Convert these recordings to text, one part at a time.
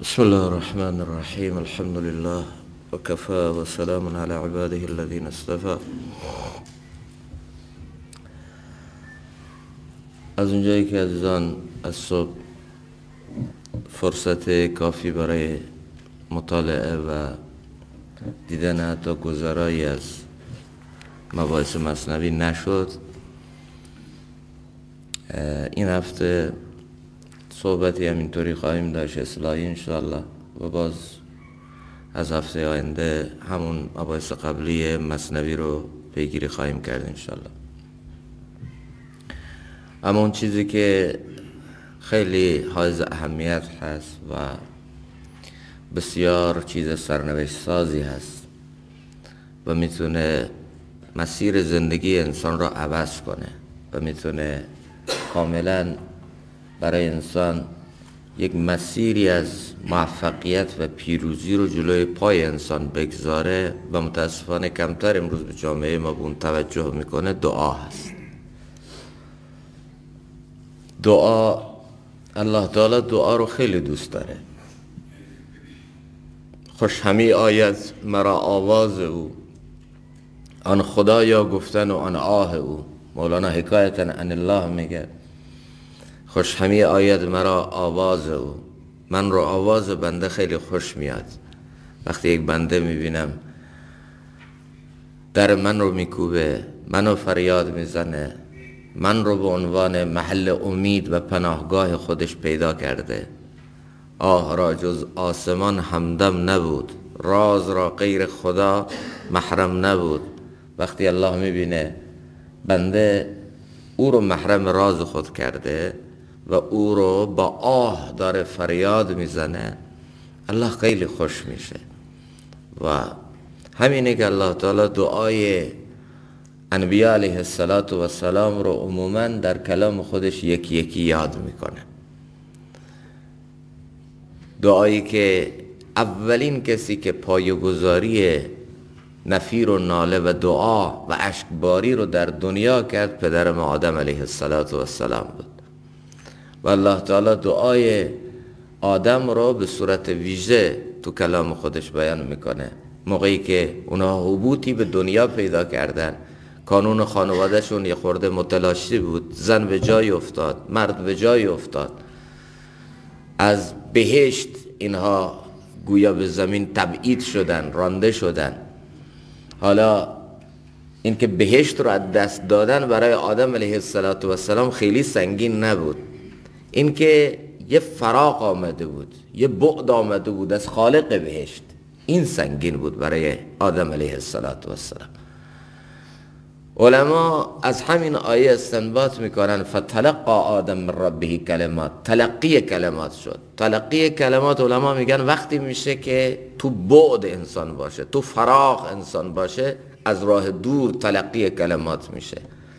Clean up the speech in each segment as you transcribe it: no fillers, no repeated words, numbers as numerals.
بسم الله الرحمن الرحیم. الحمد لله و کفى و سلام علی عباده الذین اصطفى. از اونجایی که عزیزان از صبح فرصت کافی برای مطالعه و دیدن حتی گذرایی از مباحث مثنوی نشد، این هفته صحبتی همینطوری خواهیم داشت اصلاحی انشاءالله، و باز از هفته آینده همون مباحث قبلی مثنوی رو پیگیری خواهیم کرد انشاءالله. اما اون چیزی که خیلی حائز اهمیت هست و بسیار چیز سرنوشت سازی هست و میتونه مسیر زندگی انسان را عوض کنه و میتونه کاملا برای انسان یک مسیری از موفقیت و پیروزی رو جلوی پای انسان بگذاره و متاسفانه کمتر امروز به جامعه ما به اون توجه میکنه، دعا هست. دعا، الله تعالی دعا رو خیلی دوست داره. خوش همی آید مرا آواز او، آن خدایا گفتن و آن آه او. مولانا حکایتا عن الله میگه خوش همی آید مرا آواز او. من رو آواز بنده خیلی خوش میاد. وقتی یک بنده میبینم در من رو میکوبه، منو فریاد میزنه، من رو به عنوان محل امید و پناهگاه خودش پیدا کرده، آه را جز آسمان همدم نبود، راز را غیر خدا محرم نبود. وقتی الله میبینه بنده او رو محرم راز خود کرده و او رو با آه داره فریاد میزنه، الله خیلی خوش میشه. و همینه که الله تعالی دعای انبیاء علیه السلام رو عموما در کلام خودش یکی یکی یاد میکنه. دعایی که اولین کسی که پایه‌گذاری نفیر و ناله و دعا و اشکباری رو در دنیا کرد پدر ما آدم علیه السلام بود. و الله تعالی دعای آدم رو به صورت ویژه تو کلام خودش بیان میکنه. موقعی که اونها حبوطی به دنیا پیدا کردن، کانون خانوادهشون یه خورده متلاشی بود، زن به جای افتاد، مرد به جای افتاد، از بهشت اینها گویا به زمین تبعید شدن، رانده شدن. حالا این که بهشت رو از دست دادن برای آدم علیه السلام خیلی سنگین نبود. این که یه فراق آمده بود، یه بعد آمده بود از خالق بهشت، این سنگین بود برای آدم علیه السلام. علما از همین آیه استنباط میکنن فتلقى آدم من ربه کلمات، تلقی کلمات شد. تلقی کلمات علما میگن وقتی میشه که تو بعد انسان باشه، تو فراق انسان باشه، از راه دور تلقی کلمات میشه.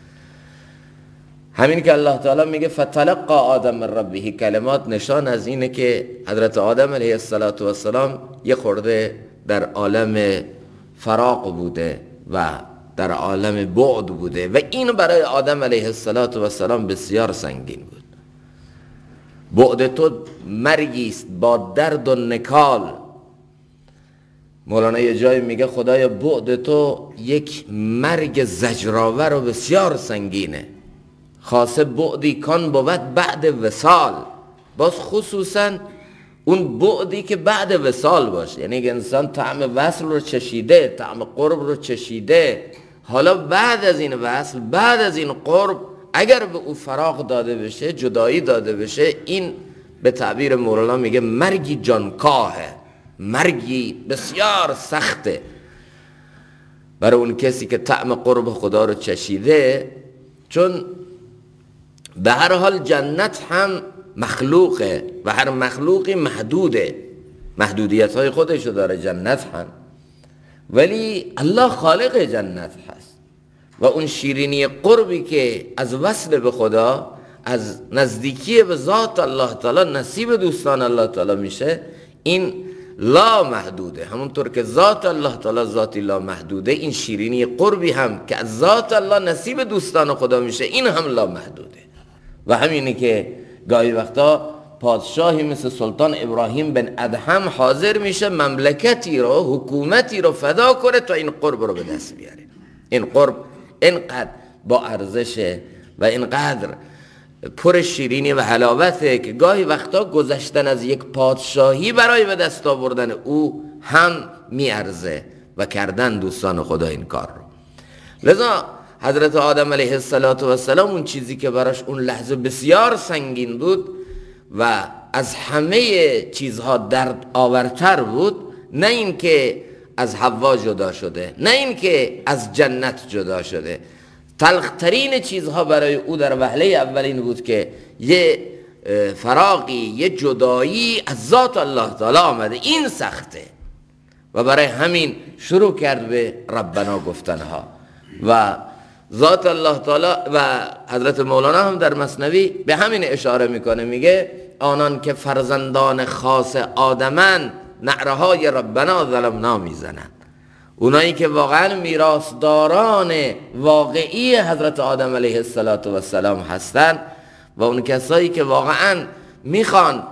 همین که الله تعالی میگه فتلقى آدم من ربه کلمات، نشان از اینه که حضرت آدم علیه السلام یه خورده در عالم فراق بوده و در عالم بعد بوده و این برای آدم علیه السلام بسیار سنگین بود. بعد تو مرگی است با درد و نکال. مولانا یه جایی میگه خدایا بعد تو یک مرگ زجرآور و بسیار سنگینه، خاصه بعدی کان بود بعد وصال. باز خصوصا اون بعدی که بعد وصال باشه، یعنی که انسان طعم وصل رو چشیده، طعم قرب رو چشیده، حالا بعد از این وصل، بعد از این قرب اگر به او فراق داده بشه، جدایی داده بشه، این به تعبیر مولانا میگه مرگی جانکاهه، مرگی بسیار سخته برای اون کسی که طعم قرب خدا رو چشیده. چون به هر حال جنت هم مخلوقه و هر مخلوقی محدوده، محدودیت های خودشو داره جنت هم، ولی الله خالق جنت هست و اون شیرینی قربی که از وصل به خدا، از نزدیکی به ذات الله تعالی نصیب دوستان الله تعالی میشه، این لا محدوده. همونطور که ذات الله تعالی ذاتی لا محدوده، این شیرینی قربی هم که از ذات الله نصیب دوستان خدا میشه، این هم لا محدوده. و همینه که گاهی وقتا پادشاهی مثل سلطان ابراهیم بن ادهم حاضر میشه مملکتی رو، حکومتی رو فدا کنه تا این قرب رو به دست بیاره. این قرب اینقدر با ارزشه و اینقدر پر شیرینی و حلاوته که گاهی وقتا گذشتن از یک پادشاهی برای به دست آوردن او هم میارزه و کردن دوستان خدا این کار رو. لذا حضرت آدم علیه السلام اون چیزی که براش اون لحظه بسیار سنگین بود و از همه چیزها درد آورتر بود، نه این که از حوا جدا شده، نه این که از جنت جدا شده، تلخترین چیزها برای او در وهله اول این بود که یه فراقی، یه جدایی از ذات الله تعالی آمده. این سخته و برای همین شروع کرد به ربنا گفتنها و ذات الله تعالی. و حضرت مولانا هم در مثنوی به همین اشاره میکنه، میگه آنان که فرزندان خاص آدمن نعره های ربنا ظلمنا میزنن. اونایی که واقعا میراثداران واقعی حضرت آدم علیه السلام هستن و اون کسایی که واقعا میخوان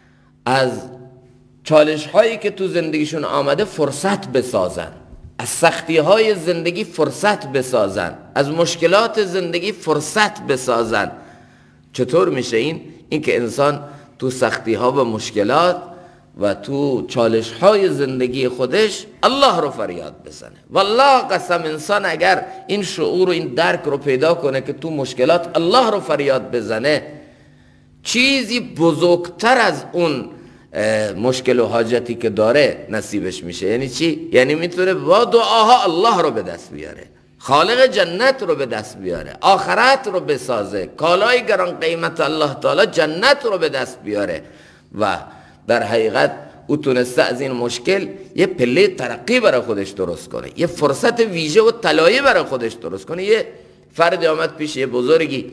از چالش هایی که تو زندگیشون آمده فرصت بسازن، از سختی های زندگی فرصت بسازن، از مشکلات زندگی فرصت بسازن. چطور میشه این که انسان تو سختی ها و مشکلات و تو چالش های زندگی خودش الله رو فریاد بزنه. والله قسم انسان اگر این شعور و این درک رو پیدا کنه که تو مشکلات الله رو فریاد بزنه، چیزی بزرگتر از اون مشکل و حاجتی که داره نصیبش میشه. یعنی چی؟ یعنی میتونه با دعاها الله رو به دست بیاره، خالق جنت رو به دست بیاره، آخرت رو بسازه، کالای گران قیمت الله تعالی جنت رو به دست بیاره و در حقیقت او تونسته از این مشکل یه پله ترقی برای خودش درست کنه، یه فرصت ویژه و طلایی برای خودش درست کنه. یه فرد آمد پیش یه بزرگی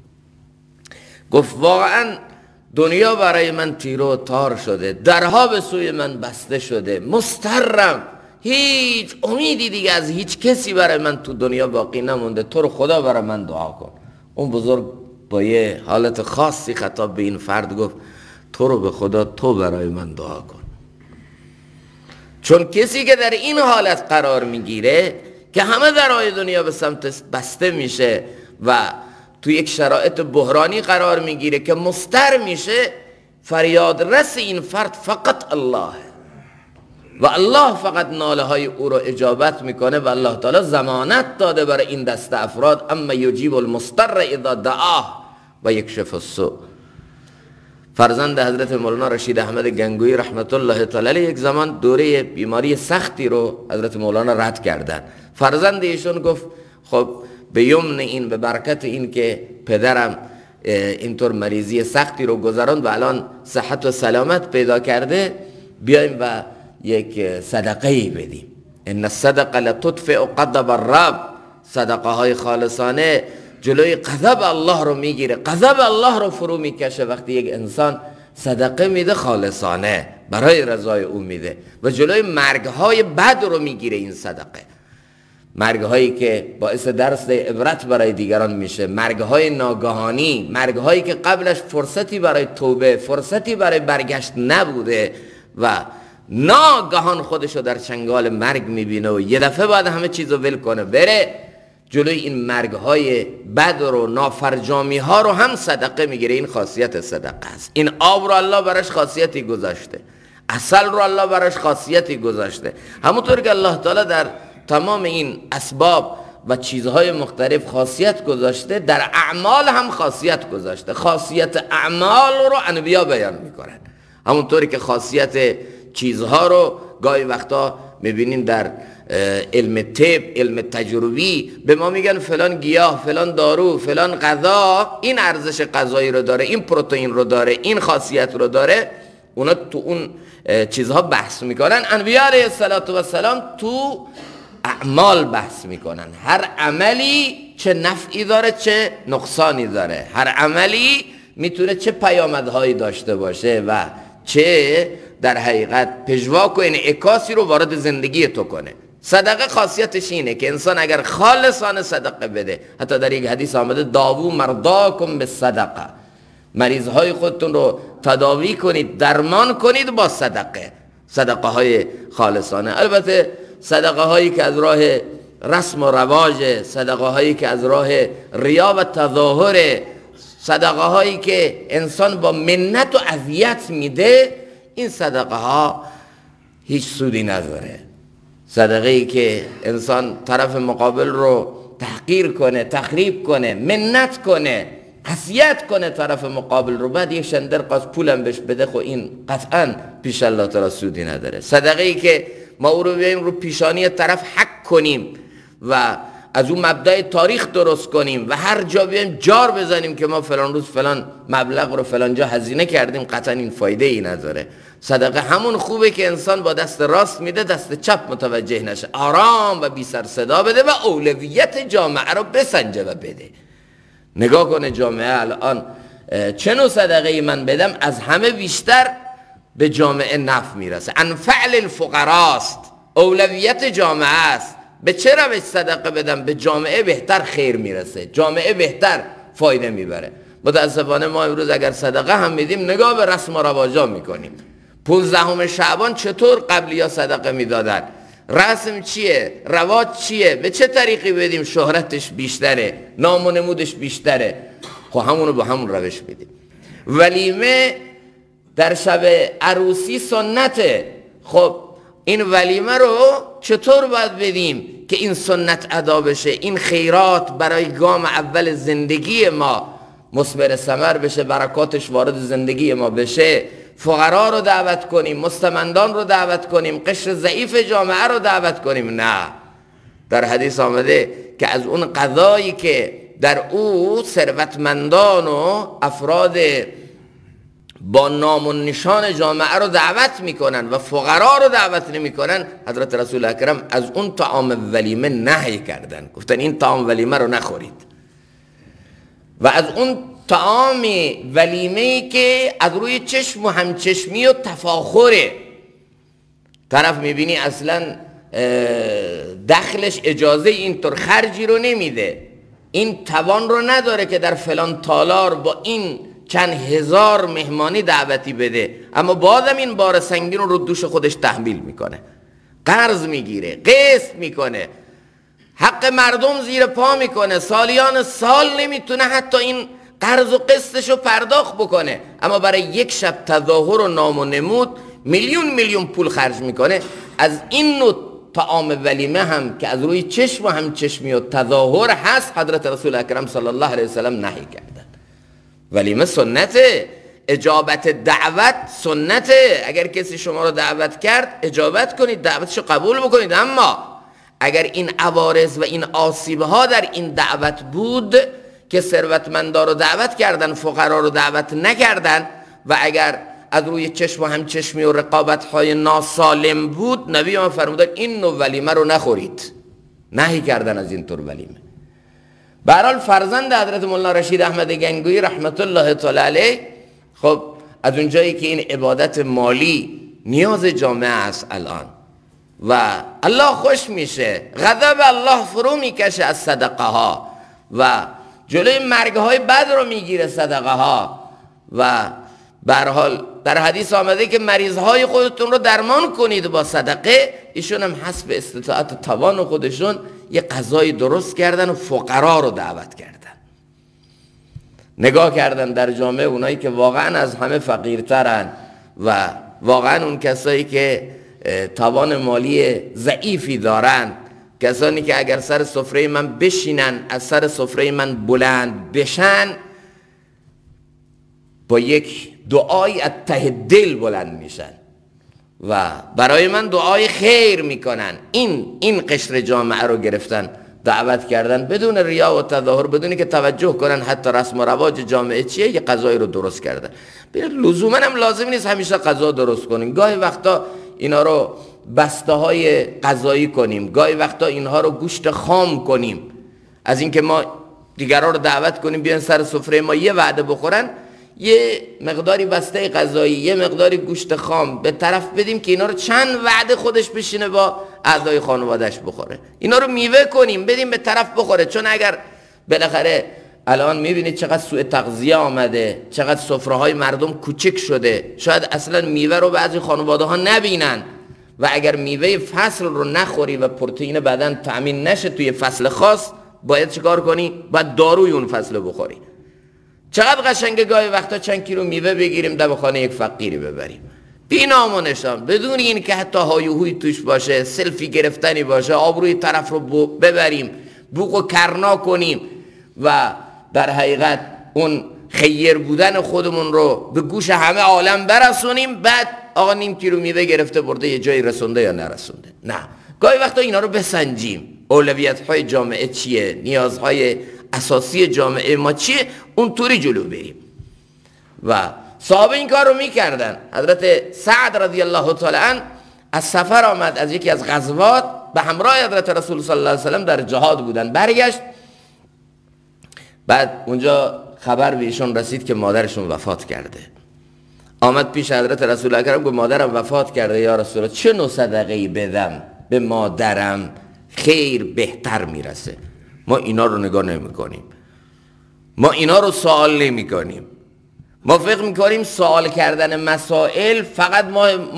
گفت واقعا دنیا برای من تیر و تار شده، درها به سوی من بسته شده، مضطرم، هیچ امیدی دیگه از هیچ کسی برای من تو دنیا باقی نمونده، تو رو خدا برای من دعا کن. اون بزرگ با یه حالت خاصی خطاب به این فرد گفت تو رو به خدا تو برای من دعا کن. چون کسی که در این حالت قرار میگیره که همه درهای دنیا به سمت بسته میشه و تو یک شرایط بحرانی قرار میگیره که مضطر میشه، فریاد رس این فرد فقط الله و الله فقط ناله های او رو اجابت میکنه و الله تعالی ضمانت داده برای این دست افراد اما یجیب المضطر اذا دعاه و یکشف السوء. فرزند حضرت مولانا رشید احمد گنگویی رحمت الله تعالی علیه یک زمان دوره بیماری سختی رو حضرت مولانا رد کردن. فرزند ایشون گفت خب به یمن این، به برکت این که پدرم اینطور مریضی سختی رو گذراند و الان صحت و سلامت پیدا کرده، بیایم و یک صدقه‌ای بدیم. ان الصدقه لتطفئ غضب الرب، صدقه های خالصانه جلوی غضب الله رو میگیره، غضب الله رو فرو میکشه. وقتی یک انسان صدقه میده خالصانه برای رضای او میده و جلوی مرگ های بد رو میگیره. این صدقه مرگ هایی که باعث درس عبرت برای دیگران میشه، مرگ های ناگهانی، مرگ هایی که قبلش فرصتی برای توبه، فرصتی برای برگشت نبوده و ناگهان خودشو در چنگال مرگ میبینه و یه دفعه بعد همه چیزو ول کنه بره، جلوی این مرگ های بد رو، نافرجامی ها رو هم صدقه میگیره. این خاصیت صدقه است. این آب رو الله براش خاصیتی گذاشته، عسل رو الله براش خاصیتی گذاشته. همونطور که الله تعالی در تمام این اسباب و چیزهای مختلف خاصیت گذاشته، در اعمال هم خاصیت گذاشته. خاصیت اعمال رو انبیا بیان میکنن، همونطوری که خاصیت چیزها رو گاهی وقتا میبینین در علم طب، علم تجربی به ما میگن فلان گیاه، فلان دارو، فلان غذا این ارزش غذایی رو داره، این پروتئین رو داره، این خاصیت رو داره. اونا تو اون چیزها بحث میکنن. انبیاء علیه السلام تو اعمال بحث میکنن. هر عملی چه نفعی داره چه نقصانی داره، هر عملی میتونه چه پیامدهایی داشته باشه و چه در حقیقت پژواک و انعکاسی رو وارد زندگی تو کنه. صدقه خاصیتش اینه که انسان اگر خالصانه صدقه بده، حتی در یک حدیث آمده داوو مرداکم بالصدقه، مریضهای خودتون رو تداوی کنید، درمان کنید با صدقه های خالصانه. البته صدقه هایی که از راه رسم و رواج، صدقه هایی که از راه ریا و تظاهر، صدقه هایی که انسان با منت و اذیت میده، این صدقه ها هیچ سودی نداره. صدقه ای که انسان طرف مقابل رو تحقیر کنه، تخریب کنه، منت کنه، اذیت کنه طرف مقابل رو، بعد یک شندر از پولم بهش بده، خب این قطعا پیش الله تعالی سودی نداره. صدقه ای که ما او رو بیاییم رو پیشانی طرف حک کنیم و از اون مبدأ تاریخ درست کنیم و هر جا بیاییم جار بزنیم که ما فلان روز فلان مبلغ رو فلان جا هزینه کردیم، قطعا این فایده ای نداره. صدقه همون خوبه که انسان با دست راست میده، دست چپ متوجه نشه، آرام و بی سر صدا بده و اولویت جامعه رو بسنجه و بده. نگاه کنه جامعه الان چه نوع صدقه ای من بدم از همه بیشتر به جامعه نفع میرسه، انفع للفقراست، اولویت جامعه است. به چه روش صدقه بدم؟ به جامعه بهتر خیر میرسه، جامعه بهتر فایده میبره. متاسفانه ما امروز اگر صدقه هم میدیم نگاه به رسم و رواجا میکنیم. 15 شعبان چطور قبلیا صدقه میدادن؟ رسم چیه؟ رواج چیه؟ به چه طریقی بدیم شهرتش بیشتره، نام و نمودش بیشتره؟ خب همونو با همون روش بدیم. ولیمه در شب عروسی سنته. خب این ولیمه رو چطور باید بدیم که این سنت ادا بشه، این خیرات برای گام اول زندگی ما مثمر ثمر بشه، برکاتش وارد زندگی ما بشه؟ فقرا رو دعوت کنیم، مستمندان رو دعوت کنیم، قشر ضعیف جامعه رو دعوت کنیم؟ نه. در حدیث آمده که از اون غذایی که در او ثروتمندان و افراد با نام و نشان جامعه رو دعوت میکنن و فقرا رو دعوت نمیکنن، حضرت رسول اکرم از اون طعام ولیمه نهی کردن، گفتن این طعام ولیمه رو نخورید. و از اون طعام ولیمه‌ای که از روی چشم و همچشمی و تفاخره، طرف میبینی اصلا دخلش اجازه اینطور خرجی رو نمیده، این توان رو نداره که در فلان تالار با این چند هزار مهمانی دعوتی بده، اما بازم این بار سنگین رو دوش خودش تحمیل میکنه، قرض میگیره، قسط میکنه، حق مردم زیر پا میکنه، سالیان سال نمیتونه حتی این قرض و قسطش رو پرداخت بکنه، اما برای یک شب تظاهر و نام و نمود میلیون پول خرج میکنه. از این نوع طعام ولیمه هم که از روی چشم و همچشمی و تظاهر هست، حضرت رسول اکرم صلی الله علیه وسلم نهی کردن. ولیمه سنته، اجابت دعوت سنته. اگر کسی شما رو دعوت کرد اجابت کنید، دعوتشو قبول بکنید. اما اگر این عوارض و این آسیبها در این دعوت بود که ثروتمندا رو دعوت کردن، فقرا رو دعوت نکردن، و اگر از روی چشم و همچشمی و رقابت‌های ناسالم بود، نبی ما فرمودن این نوع ولیمه رو نخورید، نهی کردن از این طور ولیمه. به هر حال فرزند حضرت مولانا رشید احمد گنگویی رحمت الله تعالی علیه، خب از اونجایی که این عبادت مالی نیاز جامعه است الان و الله خوش میشه، غضب الله فرو میکشه از صدقه ها و جلوی مرگ های بد رو میگیره صدقه ها. و به هر حال در حدیث آمده که مریض های خودتون رو درمان کنید با صدقه. ایشون هم حسب استطاعت توان خودشون یه غذای درست کردن و فقرا رو دعوت کردن، نگاه کردن در جامعه اونایی که واقعا از همه فقیرترن و واقعا اون کسایی که توان مالی ضعیفی دارن، کسانی که اگر سر سفره من بشینن از سر سفره من بلند بشن، با یک دعای از ته دل بلند میشن و برای من دعای خیر میکنن. این قشر جامعه رو گرفتن، دعوت کردن بدون ریا و تظاهر، بدونی که توجه کنن حتی رسم و رواج جامعه چیه، یه غذایی رو درست کردن. لزوما هم لازم نیست همیشه غذا درست کنیم، گاهی وقتا اینا رو بسته های غذایی کنیم، گاهی وقتا اینها رو گوشت خام کنیم، از اینکه ما دیگران رو دعوت کنیم بیان سر سفره ما یه وعده بخورن، یه مقداری بسته غذایی، یه مقداری گوشت خام به طرف بدیم که اینا رو چند وعده خودش بشینه با اعضای خانواده‌اش بخوره. اینا رو میوه کنیم بدیم به طرف بخوره، چون اگر بالاخره الان میبینید چقدر سوء تغذیه آمده، چقدر سفره های مردم کوچک شده. شاید اصلا میوه رو بعضی خانواده ها نبینن و اگر میوه فصل رو نخوری و پروتئین بدن تأمین نشه توی فصل خاص، باید چیکار کنی؟ باید داروی اون فصل بخوری. چقدر قشنگه گاهی وقتا چند کیلو میوه بگیریم دواخانه یک فقیری ببریم، بی نام و نشان، بدون این که حتی هایوهوی توش باشه، سلفی گرفتنی باشه، آبروی طرف رو ببریم، بوق و کرنا کنیم و در حقیقت اون خیر بودن خودمون رو به گوش همه عالم برسونیم. بعد آقا نیم کیلو میوه گرفته برده یه جایی رسونده یا نرسونده. نه، گاهی وقتا اینا رو بسنجیم. اولویت‌های جامعه چیه؟ نیازهای اساسی جامعه ما چیه؟ اونطوری جلو بریم. و صحابه این کار رو میکردن. حضرت سعد رضی الله تعالی عنه از سفر آمد، از یکی از غزوات، به همراه حضرت رسول صلی الله علیه و سلم در جهاد بودن. برگشت، بعد اونجا خبر به ایشون رسید که مادرشون وفات کرده. آمد پیش حضرت رسول اکرم گفت مادرم وفات کرده یا رسول الله، چه نوع صدقه‌ای بدم به مادرم خیر بهتر میرسه؟ ما اینا رو نگاه نمی کنیم، ما اینا رو سوال نمی کنیم. ما فکر میکنیم سوال کردن مسائل فقط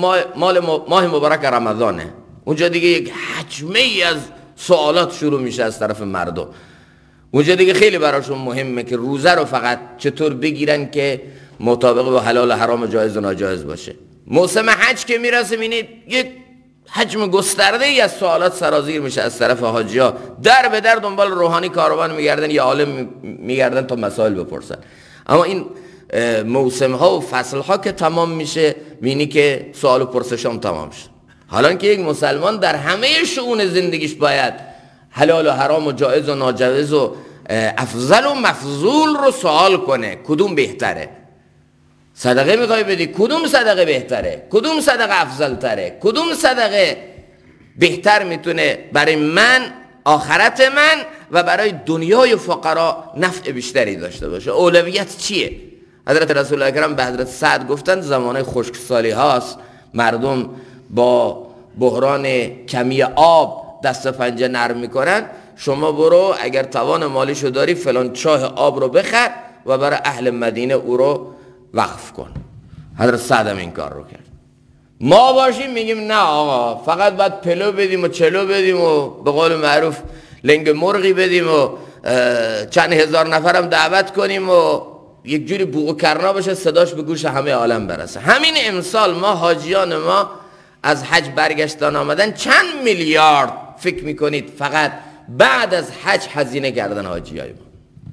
ماه مبارک رمضانه. اونجا دیگه یک حجمه ای از سوالات شروع میشه از طرف مردم. اونجا دیگه خیلی براشون مهمه که روزه رو فقط چطور بگیرن که مطابق با حلال و حرام و جایز و ناجایز باشه. موسم حج که میرسه میبینید یک حجم گسترده ای از سوالات سرازیر میشه از طرف حاجی‌ها. در به در دنبال روحانی کاروان میگردن یا عالم میگردن تا مسائل بپرسن. اما این موسم ها و فصل ها که تمام میشه میبینی که سوال و پرسش هم تمام شد. حالا که یک مسلمان در همه شؤون زندگیش باید حلال و حرام و جایز و ناجایز و افضل و مفضول رو سوال کنه. کدوم بهتره؟ صدقه میخوای بدی، کدوم صدقه بهتره؟ کدوم صدقه افضل تره؟ کدوم صدقه بهتر میتونه برای من، آخرت من و برای دنیای فقرا نفع بیشتری داشته باشه؟ اولویت چیه؟ حضرت رسول اکرم به حضرت سعد گفتن زمانه خشکسالی هاست، مردم با بحران کمی آب دست پنجه نرم میکنن، شما برو اگر توان مالیشو داری فلان چاه آب رو بخر و برای اهل مدینه او رو وقف کن. حضرت سعد هم این کار رو کرد. ما باشیم میگیم نه آقا فقط باید پلو بدیم و چلو بدیم و به قول معروف لنگ مرغی بدیم و چند هزار نفرم دعوت کنیم و یک جوری بوق و کرنا بشه صداش به گوش همه عالم برسه. همین امسال ما حاجیان ما از حج برگشتن آمدن چند میلیارد فکر میکنید فقط بعد از حج هزینه کردن حاجیای ما؟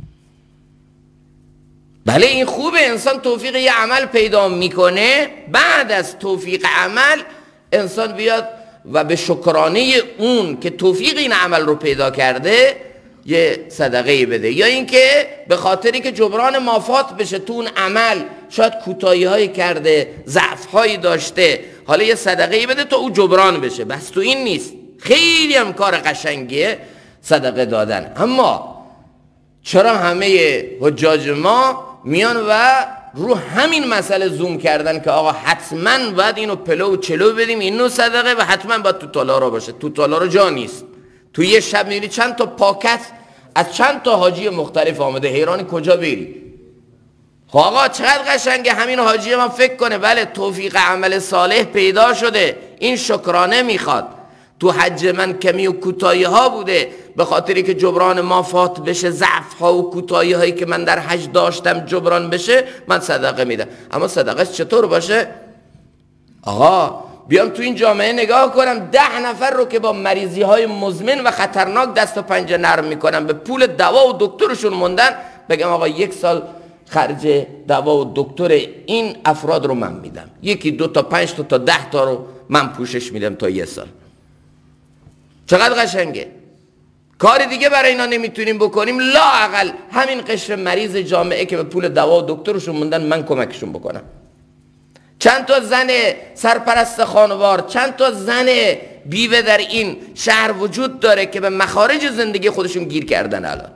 بله این خوبه، انسان توفیق یه عمل پیدا میکنه، بعد از توفیق عمل انسان بیاد و به شکرانه اون که توفیق این عمل رو پیدا کرده یه صدقه بده، یا اینکه به خاطری که جبران مافات بشه تو اون عمل، شاید کوتاهی هایی کرده، ضعف هایی داشته، حالا یه صدقه بده تا او جبران بشه. بس تو این نیست، خیلی هم کار قشنگیه صدقه دادن. اما چرا همه حجاج ما میان و رو همین مسئله زوم کردن که آقا حتما باید اینو پلو و چلو بدیم، اینو صدقه، و حتما باید تو تالارا باشه؟ تو تالارا جا نیست. تو یه شب میبینی چند تا پاکت از چند تا حاجی مختلف آمده، حیرانی کجا بری؟ خب آقا چقدر قشنگه همین حاجی من فکر کنه بله توفیق عمل صالح پیدا شده، این شکرانه میخواد. تو حج من کمی و کوتاهی ها بوده، به خاطری که جبران مافات بشه، ضعف ها و کوتاهی هایی که من در حج داشتم جبران بشه، من صدقه میدم. اما صدقه چطور باشه؟ آقا بیام تو این جامعه نگاه کنم 10 نفر رو که با مریضی های مزمن و خطرناک دست و پنجه نرم میکنم، به پول دوا و دکترشون موندن، بگم آقا 1 سال خرج دوا و دکتر این افراد رو من میدم، 1 2 تا 5 تا 10 تا رو من پوشش میدم تا 1 سال. چقدر قشنگه. کار دیگه برای اینا نمیتونیم بکنیم، لااقل همین قشر مریض جامعه که به پول دوا و دکترشون موندن من کمکشون بکنم. چند تا زن سرپرست خانوار، چند تا زن بیوه در این شهر وجود داره که به مخارج زندگی خودشون گیر کردن الان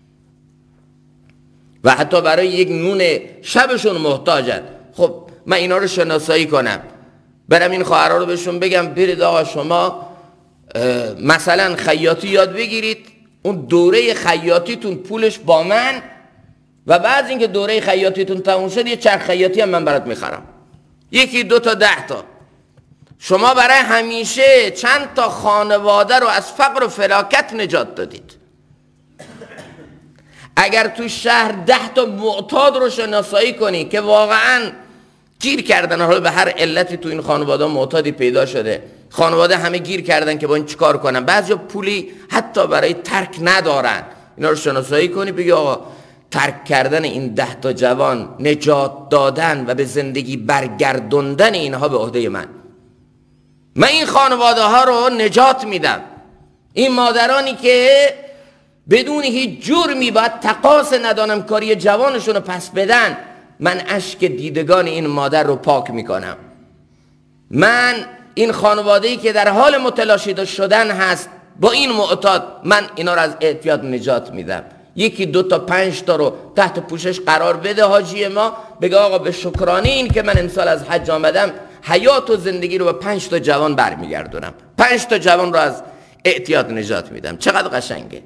و حتی برای یک نون شبشون محتاجن. خب من اینا رو شناسایی کنم، برم این خواهرها رو بهشون بگم برید آقا شما مثلا خیاطی یاد بگیرید، اون دوره خیاطیتون پولش با من و بعد اینکه دوره خیاطیتون تموم شد یه چرخ خیاطی هم من برات میخرم، 1 2 تا 10 تا. شما برای همیشه چند تا خانواده رو از فقر و فلاکت نجات دادید. اگر تو شهر 10 تا معتاد رو شناسایی کنی که واقعا گیر کردن، حالا به هر علتی تو این خانواده معتادی پیدا شده، خانواده همه گیر کردن که با این چیکار کنن، بعضیا پولی حتی برای ترک ندارن، اینا رو شناسایی کنی بگی آقا ترک کردن این 10 تا جوان، نجات دادن و به زندگی برگردوندن اینها به عهده من این خانواده ها رو نجات میدم. این مادرانی که بدون هیچ جرمی باید تقاص ندانم کاری جوانشون رو پس بدن، من اشک دیدگان این مادر رو پاک میکنم. من این خانواده‌ای که در حال متلاشی شدن هست با این معتاد، من اینا رو از اعتیاد نجات میدم. 1 2 تا 5 تا رو تحت پوشش قرار بده حاجی ما، بگه آقا به شکرانه این که من امسال از حج آمدم حیات و زندگی رو به 5 تا جوان برمیگردونم، 5 تا جوان رو از اعتیاد نجات میدم. چقدر قشنگه.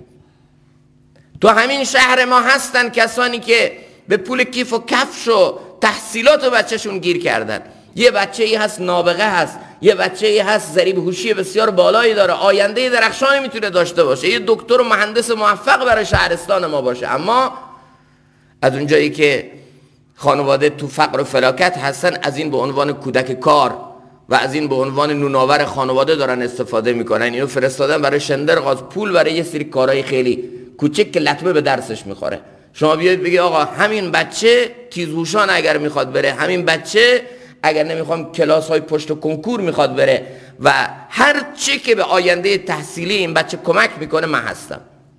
تو همین شهر ما هستن کسانی که به پول کیف و کفش و تحصیلات بچهشون گیر کردن. یه بچه‌ای هست نابغه هست، یه بچه‌ای هست ضریب هوشی بسیار بالایی داره، آینده درخشانی میتونه داشته باشه، یه دکتر و مهندس موفق برای شهرستان ما باشه، اما از اونجایی که خانواده تو فقر و فلاکت هستن، از این به عنوان کودک کار و از این به عنوان نوناور خانواده دارن استفاده میکنن. اینو فرستادن برای شندرغاز، پول برای یه سری کارهای خیلی کوچک که لطمه به درسش میخوره. شما بیاید بگی آقا همین بچه تیزهوشان اگر میخواد بره، همین بچه اگر نمیخوام کلاس های پشت و کنکور میخواد بره و هر چی که به آینده تحصیلی این بچه کمک میکنه، من هستم.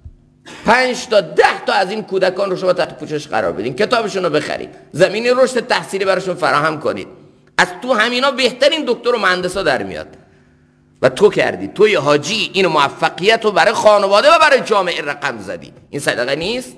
5 تا 10 تا از این کودکان رو شما تحت پوشش قرار بدین، کتابشون رو بخرید، زمینه رشد تحصیلی براشون فراهم کنید. از تو همینا بهترین دکتر و مهندسا در میاد. و تو کردی، توی حاجی این موفقیت رو برای خانواده و برای جامعه رقم زدی. این صدقه نیست؟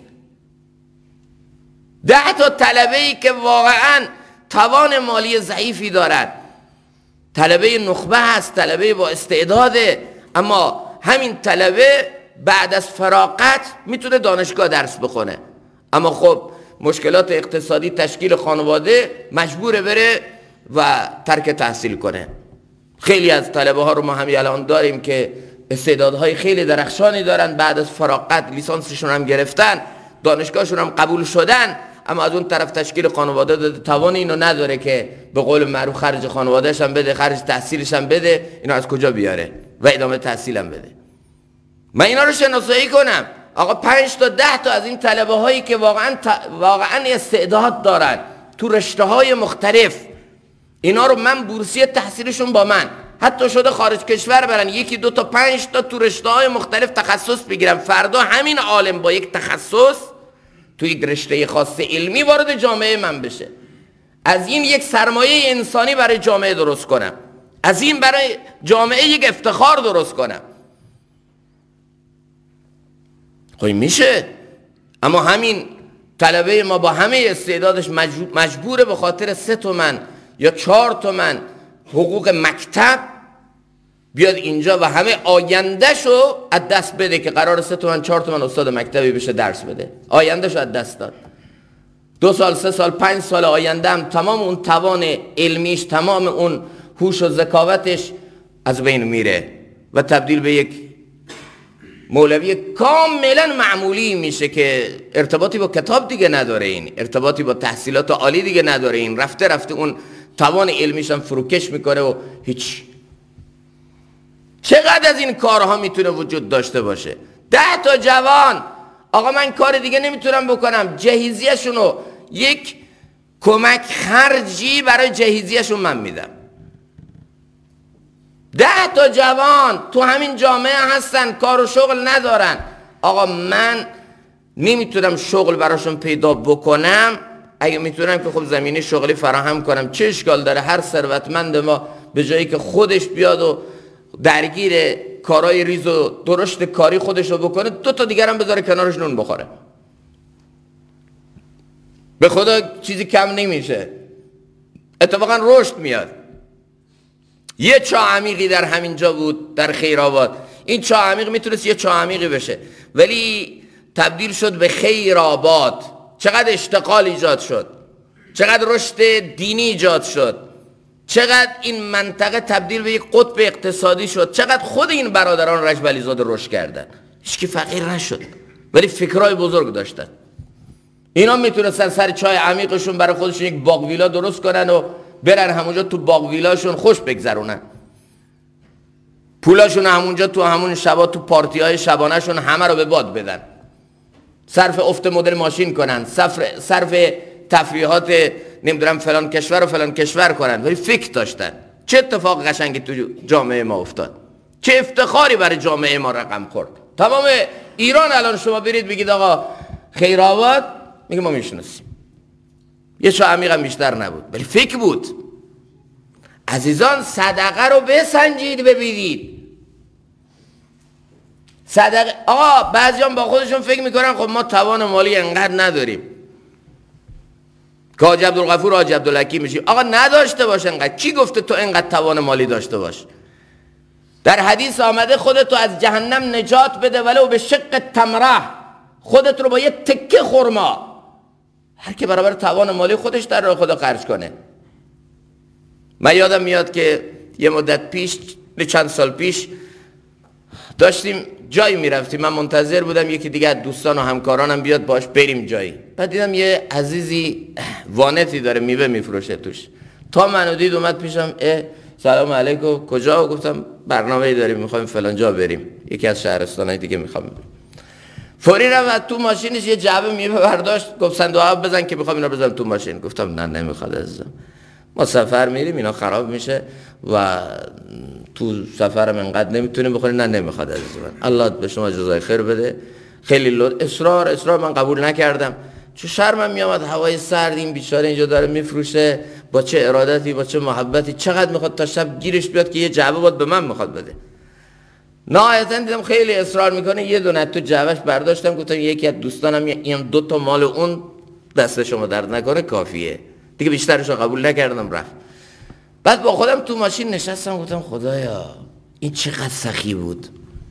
10 تا طلبه‌ای که واقعا توان مالی ضعیفی دارن، طلبه نخبه هست، طلبه با استعداده، اما همین طلبه بعد از فراغت میتونه دانشگاه درس بخونه، اما خب مشکلات اقتصادی تشکیل خانواده مجبوره بره و ترک تحصیل کنه. خیلی از طلبه ها رو ما همین الان داریم که استعدادهای خیلی درخشانی دارن، بعد از فراغت لیسانسشون هم گرفتن، دانشگاهشون هم قبول شدن، اما از اون طرف تشکیل خانواده داده توان اینو نداره که به قول معروف خرج خانواده‌اش هم بده، خرج تحصیلش هم بده، اینو از کجا بیاره و ادامه تحصیل هم بده. من اینا رو شناسایی کنم. آقا 5 تا 10 تا از این طلبه هایی که واقعا استعداد دارن تو رشته های مختلف، اینا رو من بورسیه تحصیلشون با من، حتی شده خارج کشور برن، 1 2 تا 5 تا تو رشته های مختلف تخصص بگیرم، فردا همین عالم با یک تخصص توی یک رشته خاص علمی وارد جامعه من بشه. از این یک سرمایه انسانی برای جامعه درست کنم، از این برای جامعه یک افتخار درست کنم. خب میشه. اما همین طلبه ما با همه استعدادش مجبوره به خاطر 3 تومن یا 4 تومن حقوق مکتب بیاد اینجا و همه آیندهشو از دست بده که قرار 3 تومن 4 تومن استاد مکتبی بشه درس بده، آیندهشو از دست داد. 2 سال 3 سال 5 سال آینده هم تمام اون توان علمیش، تمام اون هوش و ذکاوتش از بین میره و تبدیل به یک مولوی کاملا معمولی میشه که ارتباطی با کتاب دیگه نداره، این ارتباطی با تحصیلات عالی دیگه نداره، این رفته اون توان علمیش هم فروکش میکنه و هیچ. چقدر از این کارها میتونه وجود داشته باشه؟ 10 تا جوان، آقا من کار دیگه نمیتونم بکنم، جهیزیه‌شونو یک کمک خرجی برای جهیزیه‌شون من میدم. 10 تا جوان تو همین جامعه هستن، کار و شغل ندارن، آقا من نمیتونم شغل براشون پیدا بکنم، اگه میتونم که خب زمینه شغلی فراهم کنم، چه اشکال داره؟ هر ثروتمند ما به جایی که خودش بیاد و درگیر کارهای ریز و درشت کاری خودش رو بکنه، 2 تا دیگر هم بذاره کنارش نون بخوره، به خدا چیزی کم نمیشه، اتفاقا رشد میاد. یه چاه عمیقی در همین جا بود در خیرآباد، این چاه عمیق میتونست یه چاه عمیقی بشه ولی تبدیل شد به خیرآباد. چقدر اشتغال ایجاد شد، چقدر رشد دینی ایجاد شد، چقدر این منطقه تبدیل به یک قطب اقتصادی شد، چقدر خود این برادران رجب علیزاده رشد کردن. هیچکی فقیر نشد، ولی فکرای بزرگ داشتن. اینا میتونستن سر چای عمیقشون برای خودشون یک باغ ویلا درست کنن و برن همونجا تو باغ ویلاشون خوش بگذرونن، پولاشون همونجا تو همون شبا تو پارتی های شبانهشون همه رو به باد بدن، صرف افت مدل ماشین کنن، صرف تفریحات نمیدونم فلان کشور و فلان کشور کنن، ولی فکر داشتن. چه اتفاق قشنگی تو جامعه ما افتاد، چه افتخاری برای جامعه ما رقم خورد. تمام ایران الان شما برید بگید آقا خیرآباد، میگه ما میشناسیم. یه چا عمیقم بیشتر نبود، ولی فکر بود. عزیزان صدقه رو بسنجید ببینید. صدقه، آقا بعضیان با خودشون فکر میکنن خب ما توان مالی انقدر نداریم که حاجی عبدالغفور و حاجی عبدالحکیم میشی. آقا نداشته باش انقدر. کی گفته تو انقدر توان مالی داشته باش؟ در حدیث آمده خودتو از جهنم نجات بده ولو به شق تمره، خودت رو با یه تکه خرما. هر که برابر توان مالی خودش در راه خدا خرج کنه. من یادم میاد که یه مدت پیش، چند سال پیش داشتیم جایی میرفتیم، من منتظر بودم یکی دیگه از دوستان و همکارانم بیاد باش بریم جایی. بعد دیدم یه عزیزی وانتی داره میوه میفروشه توش. تا منو دید اومد پیشم، سلام علیکم، کجا؟ گفتم برنامه‌ای داریم میخوایم فلان جا بریم، یکی از شهرستانای دیگه میخوام. فوری رفت تو ماشینش یه جعبه میوه برداشت، گفت صندوق بزن که میخوام اینا بزنم تو ماشین. گفتم نه نمیخواد عزیزم، ما سفر میریم اینا خراب میشه و تو سفرم انقدر نمیتونیم بخوریم. نه نمیخواد عزیز من، الله به شما جزای خیر بده. خیلی اصرار من قبول نکردم، چون شرمم میامد. هوای سرد، این بیچاره اینجا داره میفروشه، با چه ارادتی با چه محبتی، چقدر میخواد تا شب گیرش بیاد که یه جعبه بود به من میخواد بده. نهایتا دیدم خیلی اصرار میکنه، یه دونه تو جعبهش برداشتم، گفتم یکی از دوستانم این 2 تا مال اون دست شما درد نکنه کافیه دیگه، بیشترش رو قبول نکردم. رفت. بعد با خودم تو ماشین نشستم، گفتم خدایا این چقدر سخی بود.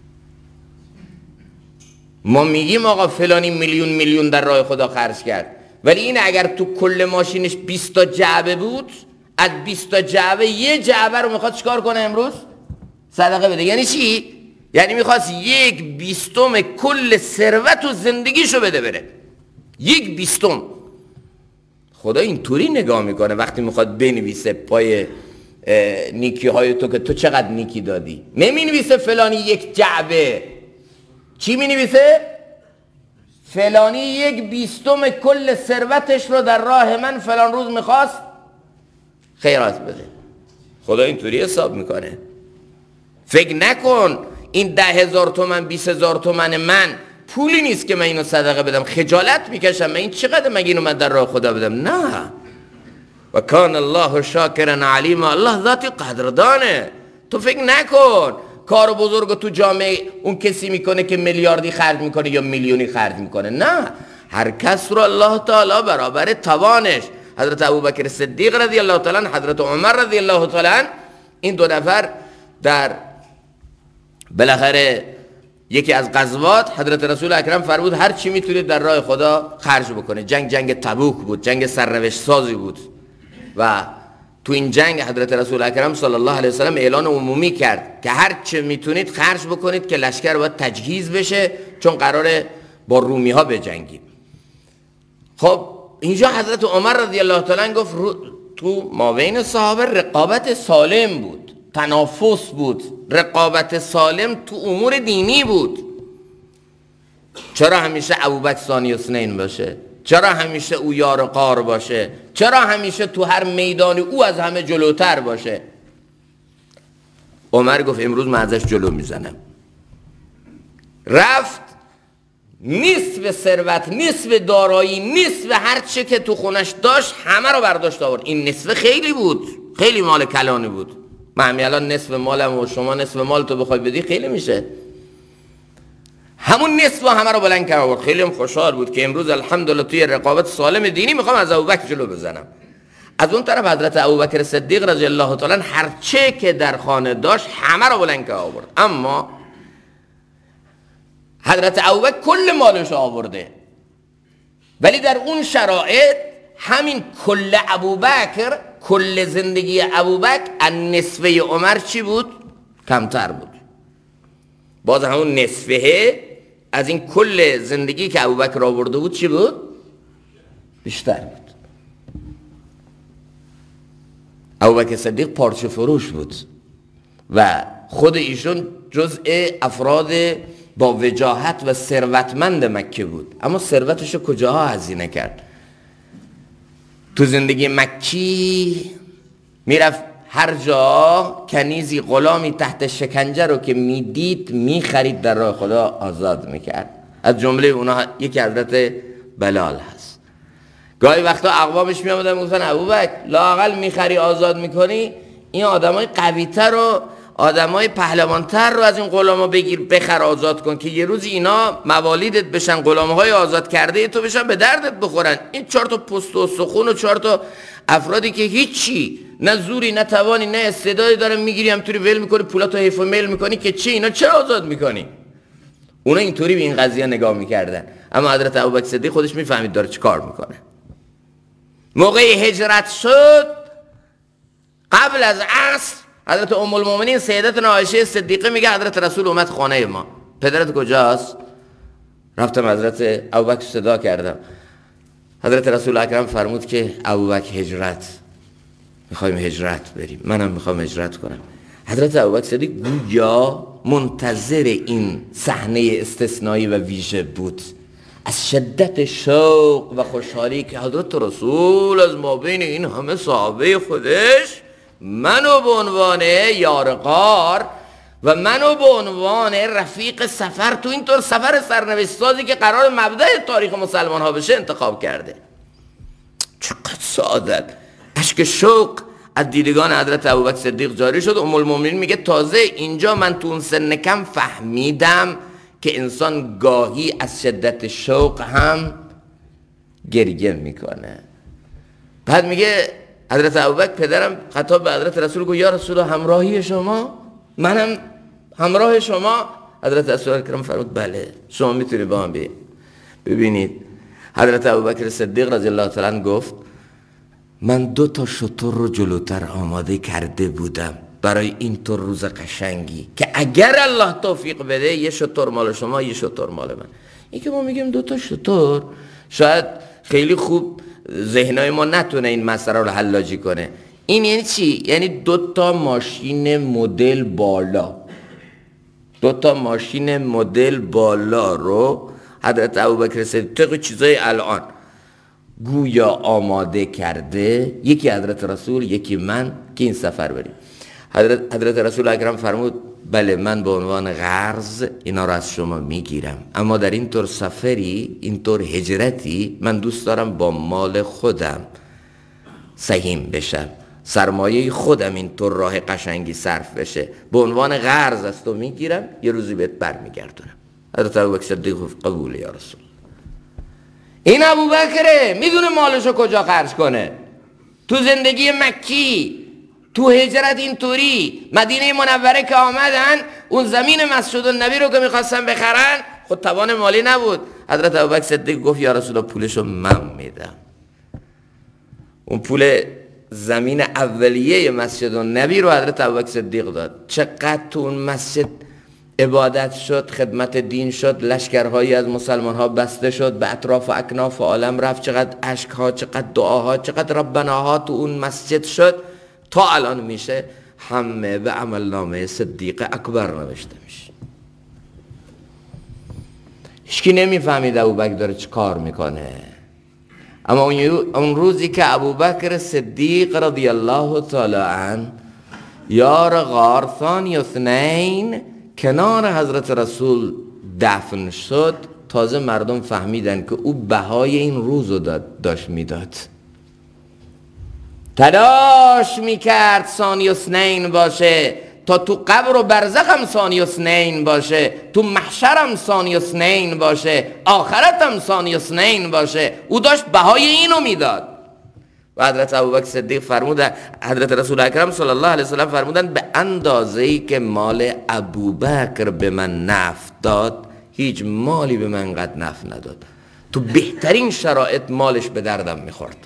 ما میگیم آقا فلانی میلیون در راه خدا خرج کرد، ولی این اگر تو کل ماشینش 20 تا جعبه بود، از 20 تا جعبه یه جعبه رو میخواد چیکار کنه امروز؟ صدقه بده. یعنی چی؟ یعنی میخواست 1/20 کل ثروت و زندگیشو بده بره. 1/20. خدا اینطوری نگاه میکنه وقتی میخواد بنویسه پای نیکی های تو که تو چقدر نیکی دادی. نمینویسه فلانی 1 جعبه. چی مینویسه؟ فلانی 1/20 کل ثروتش رو در راه من فلان روز میخواست خیرات بده. خدا اینطوری حساب میکنه. فکر نکن این 10,000 تومن 20,000 تومن من پولی نیست که من اینو صدقه بدم، خجالت میکشم من این چقدر مگه اینو من در راه خدا بدم. نه، و کان الله شاکرا علیما، الله ذاتی قدردانه. تو فکر نکن کار بزرگ تو جامعه اون کسی میکنه که میلیاردی خرج میکنه یا میلیونی خرج میکنه. نه، هر کس رو الله تعالی برابر توانش. حضرت ابوبکر صدیق رضی الله تعالی عنه، حضرت عمر رضی الله تعالی عنه، این 2 نفر در بالاخره یکی از غزوات حضرت رسول اکرم فرمود هر چی میتونید در راه خدا خرج بکنه. جنگ تبوک بود، جنگ سرنوشت سازی بود و تو این جنگ حضرت رسول اکرم صلی الله علیه وسلم اعلان عمومی کرد که هر چی میتونید خرج بکنید که لشکر باید تجهیز بشه، چون قراره با رومی ها بجنگیم. خب اینجا حضرت عمر رضی الله تعالی عنه گفت تو مابین صحابه رقابت سالم بود، تنافس بود، رقابت سالم تو امور دینی بود. چرا همیشه ابوبکر ثانی اثنین باشه؟ چرا همیشه او یار غار باشه؟ چرا همیشه تو هر میدانی او از همه جلوتر باشه؟ عمر گفت امروز من ازش جلو میزنم. رفت نصف ثروت، نصف دارایی، نصف هر چه که تو خونش داشت همه رو برداشت آورد. این نصف خیلی بود، خیلی مال کلانی بود. من همین الان نصف مالم و شما نصف مال تو بخوای بدی خیلی میشه. همون نصف همه رو بلند کرد آورد. خیلی هم خوشحال بود که امروز الحمدلله توی رقابت سالم دینی میخوام از ابوبکر جلو بزنم. از اون طرف حضرت ابوبکر صدیق رضی الله تعالی هر چه که در خانه داشت همه رو بلند کرد آورد. اما حضرت ابوبکر کل مالش آورده. ولی در اون شرایط همین کل ابوبکر، کل زندگی ابوبکر از نصفه عمر چی بود؟ کمتر بود. باز همون نصفه از این کل زندگی که ابوبکر آورده بود چی بود؟ بیشتر بود. ابوبکر صدیق پارچه فروش بود و خود ایشون جزء افراد با وجاهت و ثروتمند مکه بود، اما ثروتشو کجاها هزینه کرد؟ تو زندگی مکی میرفت هر جا کنیزی غلامی تحت شکنجه رو که میدید میخرید، در راه خدا آزاد میکرد. از جمله اونا یکی حضرت بلال هست. گاهی وقتا اقوامش میامدن میگفتن ابوبکر لااقل میخری آزاد میکنی، این آدمای قوی‌تر و آدمای پهلوان‌تر رو از این غلاما بگیر بخر آزاد کن که یه روز اینا موالیدت بشن، غلام‌های آزاد کرده تو بشن به دردت بخورن. این 4 تا پست و سخون و 4 تا افرادی که هیچی، نه زوری نه توانی نه استعدادی دارن، میگیری همینطوری ول میکنی، پولاتو حیف و میل میکنی که چی؟ اینا چرا آزاد میکنی؟ اونا اینطوری به این قضیه نگاه میکردن. اما حضرت ابوبکر صدیق خودش میفهمید داره چیکار میکنه. موقع هجرت شد، قبل از عصر، حضرت ام المؤمنین سیدتنا عایشه صدیقه میگه حضرت رسول اومد خانه ما. پدرت کجاست؟ رفتم حضرت ابوبکر صدا کردم. حضرت رسول اکرم فرمود که ابوبکر هجرت، میخوایم هجرت بریم، منم میخوام هجرت کنم. حضرت ابوبکر صدیق گویا منتظر این صحنه استثنایی و ویژه بود. از شدت شوق و خوشحالی که حضرت رسول از ما بین این همه صحابه خودش منو به عنوان یار غار و منو به عنوان رفیق سفر تو اینطور سفر سرنوشت سازی که قرار مبدأ تاریخ مسلمان ها بشه انتخاب کرده. چقدر سعادت، اشک شوق از دیدگان حضرت ابوبکر صدیق جاری شد. ام المؤمنین میگه تازه اینجا من تو اون سن کم فهمیدم که انسان گاهی از شدت شوق هم گریه میکنه. بعد میگه حضرت ابوبکر پدرم خطاب به حضرت رسول گفت یا رسول الله همراهی شما؟ منم همراه شما؟ حضرت رسول اکرم فرمود بله شما میتونید با هم بیایید. ببینید حضرت ابوبکر صدیق رضی الله تعالی عنه گفت من 2 تا شتر رو جلوتر آماده کرده بودم برای این طور روز قشنگی که اگر الله توفیق بده یه شتر مال شما یه شتر مال من. این که ما میگیم 2 تا شتر شاید خیلی خوب ذهنای ما نتونه این مسئله رو حلاجی کنه. این یعنی چی؟ یعنی 2 تا ماشین مدل بالا، 2 تا ماشین مدل بالا رو حضرت ابوبکر صدیق چیزای الان گویا آماده کرده، یکی حضرت رسول یکی من که این سفر بریم. حضرت رسول اکرم فرمود بله من به عنوان قرض اینا رو از شما میگیرم، اما در این طور سفری، این طور هجرتی من دوست دارم با مال خودم سهیم بشم، سرمایه خودم این طور راه قشنگی صرف بشه، به عنوان قرض از تو میگیرم یه روزی بهت برمیگردونم. حضرت ابوبکر صدیق گفت قبول یا رسول. این ابوبکره میدونه مالشو کجا خرج کنه. تو زندگی مکی، تو هجرت اینطوری، مدینه منوره که آمدن اون زمین مسجد النبی رو که میخواستن بخرن خود توان مالی نبود. حضرت ابوبکر صدیق گفت یا رسول الله پولشو من میدم. اون پول زمین اولیه مسجد النبی رو حضرت ابوبکر صدیق داد. چقدر تو اون مسجد عبادت شد، خدمت دین شد، لشکرهایی از مسلمان ها بسته شد، به اطراف و اکناف عالم رفت، چقدر اشک ها، چقدر دعاها، چقدر ربناها تو اون مسجد شد. تا الان میشه همه به عمل نامه صدیق اکبر نوشته میشه. هیچکی نمیفهمید ابوبکر داره چه کار میکنه. اما اون روزی که ابوبکر صدیق رضی الله تعالی عنه یار غار ثانی اثنین کنار حضرت رسول دفن شد، تازه مردم فهمیدن که او بهای این روز رو داشت میداد. تلاش میکرد ثانی اثنین باشه، تا تو قبر و برزخ هم ثانی اثنین باشه، تو محشر هم ثانی اثنین باشه، آخرت هم ثانی اثنین باشه. او داشت بهای اینو میداد. و حضرت ابوبکر صدیق فرمودن، حضرت رسول اکرم صلی الله علیه وسلم فرمودن به اندازه‌ای که مال ابوبکر به من نفع داد هیچ مالی به من قد نفع نداد. تو بهترین شرایط مالش به دردم میخورد.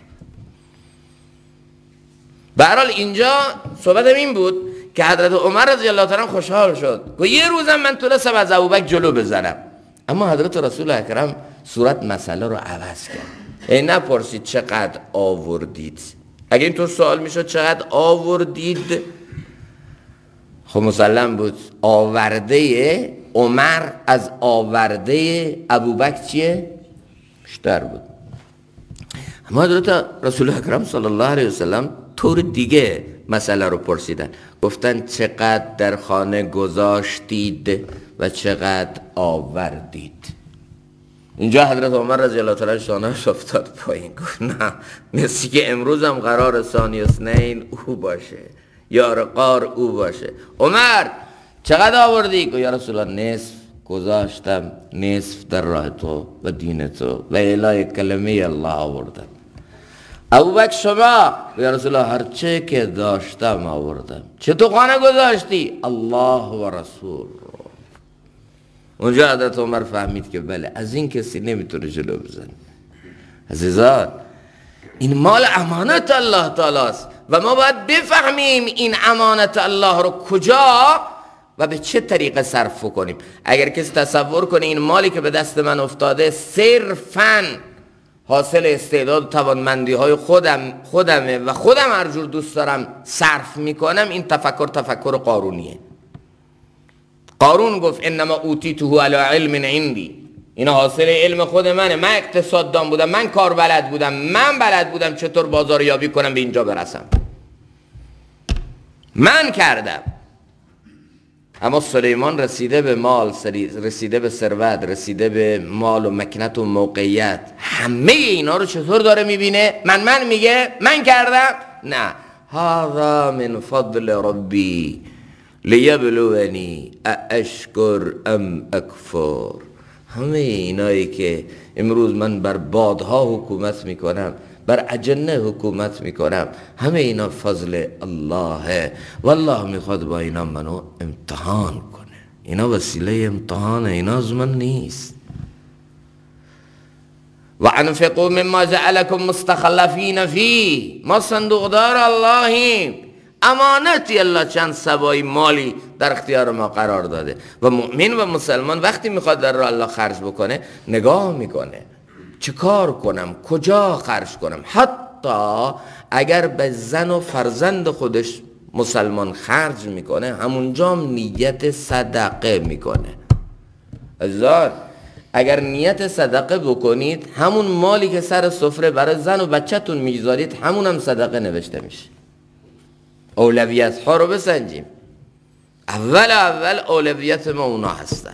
به هر حال اینجا صحبتم این بود که حضرت عمر رضی الله تعالی خوشحال شد و یه روزم من تونستم از ابوبکر جلو بزنم. اما حضرت رسول اکرم صورت مسئله رو عوض کرد. نپرسید چقدر آوردید. اگه اینطور سوال میشد چقدر آوردید، خب مسلم بود آورده عمر از آورده ابوبکر چیه؟ بیشتر بود. اما حضرت رسول اکرم صلی الله علیه وسلم طور دیگه مسئله رو پرسیدن. گفتن چقدر در خانه گذاشتید و چقدر آوردید. اینجا حضرت عمر رضی الله تعالی شانه‌اش افتاد پایین. گفت نه، مثل که امروز هم قرار ثانی اثنین او باشه، یار قار او باشه. عمر چقدر آوردی؟ گفت یا رسول الله نصف گذاشتم، نصف در راه تو و دین تو و الی کلمه الله آوردم. ابوبکر شما؟ یا رسول الله هر چه که داشتم آوردم. چه تو خانه گذاشتی؟ الله و رسول. اونجا حضرت عمر فهمید که بله از این کسی نمیتونه جلو بزنه. عزیزان این مال امانت الله تعالی است و ما باید بفهمیم این امانت الله رو کجا و به چه طریقه صرف کنیم. اگر کسی تصور کنه این مالی که به دست من افتاده صرفاً حاصل استعداد و توانمندی های خودمه و خودم هر جور دوست دارم صرف میکنم، این تفکر قارونیه. قارون گفت انما اوتیته علی علم عندی، این حاصل علم خود منه، من اقتصاددان بودم، من کار بلد بودم، من بلد بودم چطور بازاریابی کنم به اینجا برسم، من کردم. اما سلیمان رسیده به مال، رسیده به ثروت، رسیده به مال و مکنت و موقعیت، همه اینا رو چطور داره میبینه؟ من میگه من کردم؟ نه، هذا من فضل ربی لیبلونی اشکر ام اکفر. همه اینایی که امروز من بر بادها حکومت میکنم، بر اجنه حکومت میکنم، همه اینا فضل اللهه و الله میخواد با اینا منو امتحان کنه. اینا وسیله امتحانه، اینا از من نیست. و انفقوا مما جعلکم مستخلفین فی، ما صندوقدار اللهیم، امانتی الله چند سبایی مالی در اختیار ما قرار داده و مؤمن و مسلمان وقتی میخواد در راه الله خرج بکنه نگاه میکنه چه کار کنم، کجا خرج کنم. حتی اگر به زن و فرزند خودش مسلمان خرج میکنه همونجا نیت صدقه میکنه. عزیزان اگر نیت صدقه بکنید همون مالی که سر سفره برای زن و بچه‌تون میذارید همون هم صدقه نوشته میشه. اولویت ها رو بسنجیم. اول اولویت ما اونا هستن،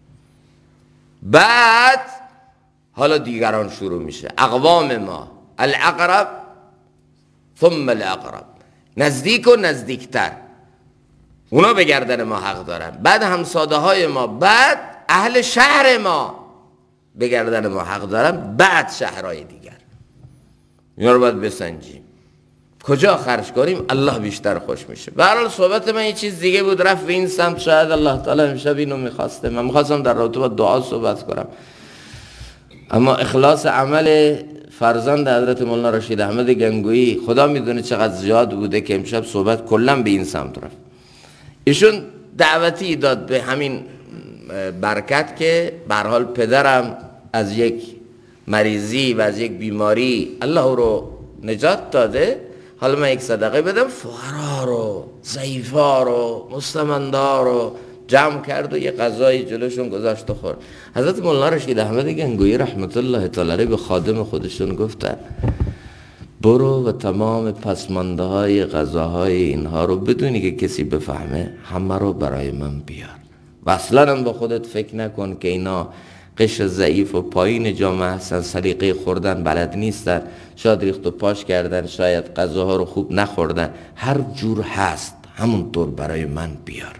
بعد حالا دیگران شروع میشه. اقوام ما الاقرب ثم الاقرب، نزدیک و نزدیکتر، اونا به گردن ما حق دارن، بعد همساده های ما، بعد اهل شهر ما به گردن ما حق دارن، بعد شهرهای دیگر. اینا رو باید بسنجیم کجا خرج کنیم الله بیشتر خوش میشه. به هر حال صحبت من یه چیز دیگه بود، رفت به این سمت. شاید الله تعالی امشب اینو میخواسته. من میخواستم در رابطه با دعا صحبت کنم، اما اخلاص عمل فرزند حضرت مولانا رشید احمد گنگویی خدا میدونه چقدر زیاد بوده که امشب صحبت کلا به این سمت رفت. ایشون دعوتی داد به همین برکت که به هر حال پدرم از یک مریضی و از یک بیماری الله رو نجات داده، حالا من یک صدقه بدم فقرا رو، ضعیفا رو، مستمندا رو جمع کرد و یه غذای جلوشون گذاشت و خورد. حضرت مولانا رشید احمد گنگویی رحمت الله تعالی به خادم خودشون گفتن برو و تمام پسمانده های غذاهای اینها رو بدونی که کسی بفهمه همه رو برای من بیار و اصلا هم با خودت فکر نکن که اینا قشر ضعیف و پایین جامعه هستن، سلیقه خوردن بلد نیستن، شاید ریخت و پاش کردن، شاید غذاها رو خوب نخوردن، هر جور هست همونطور برای من بیار.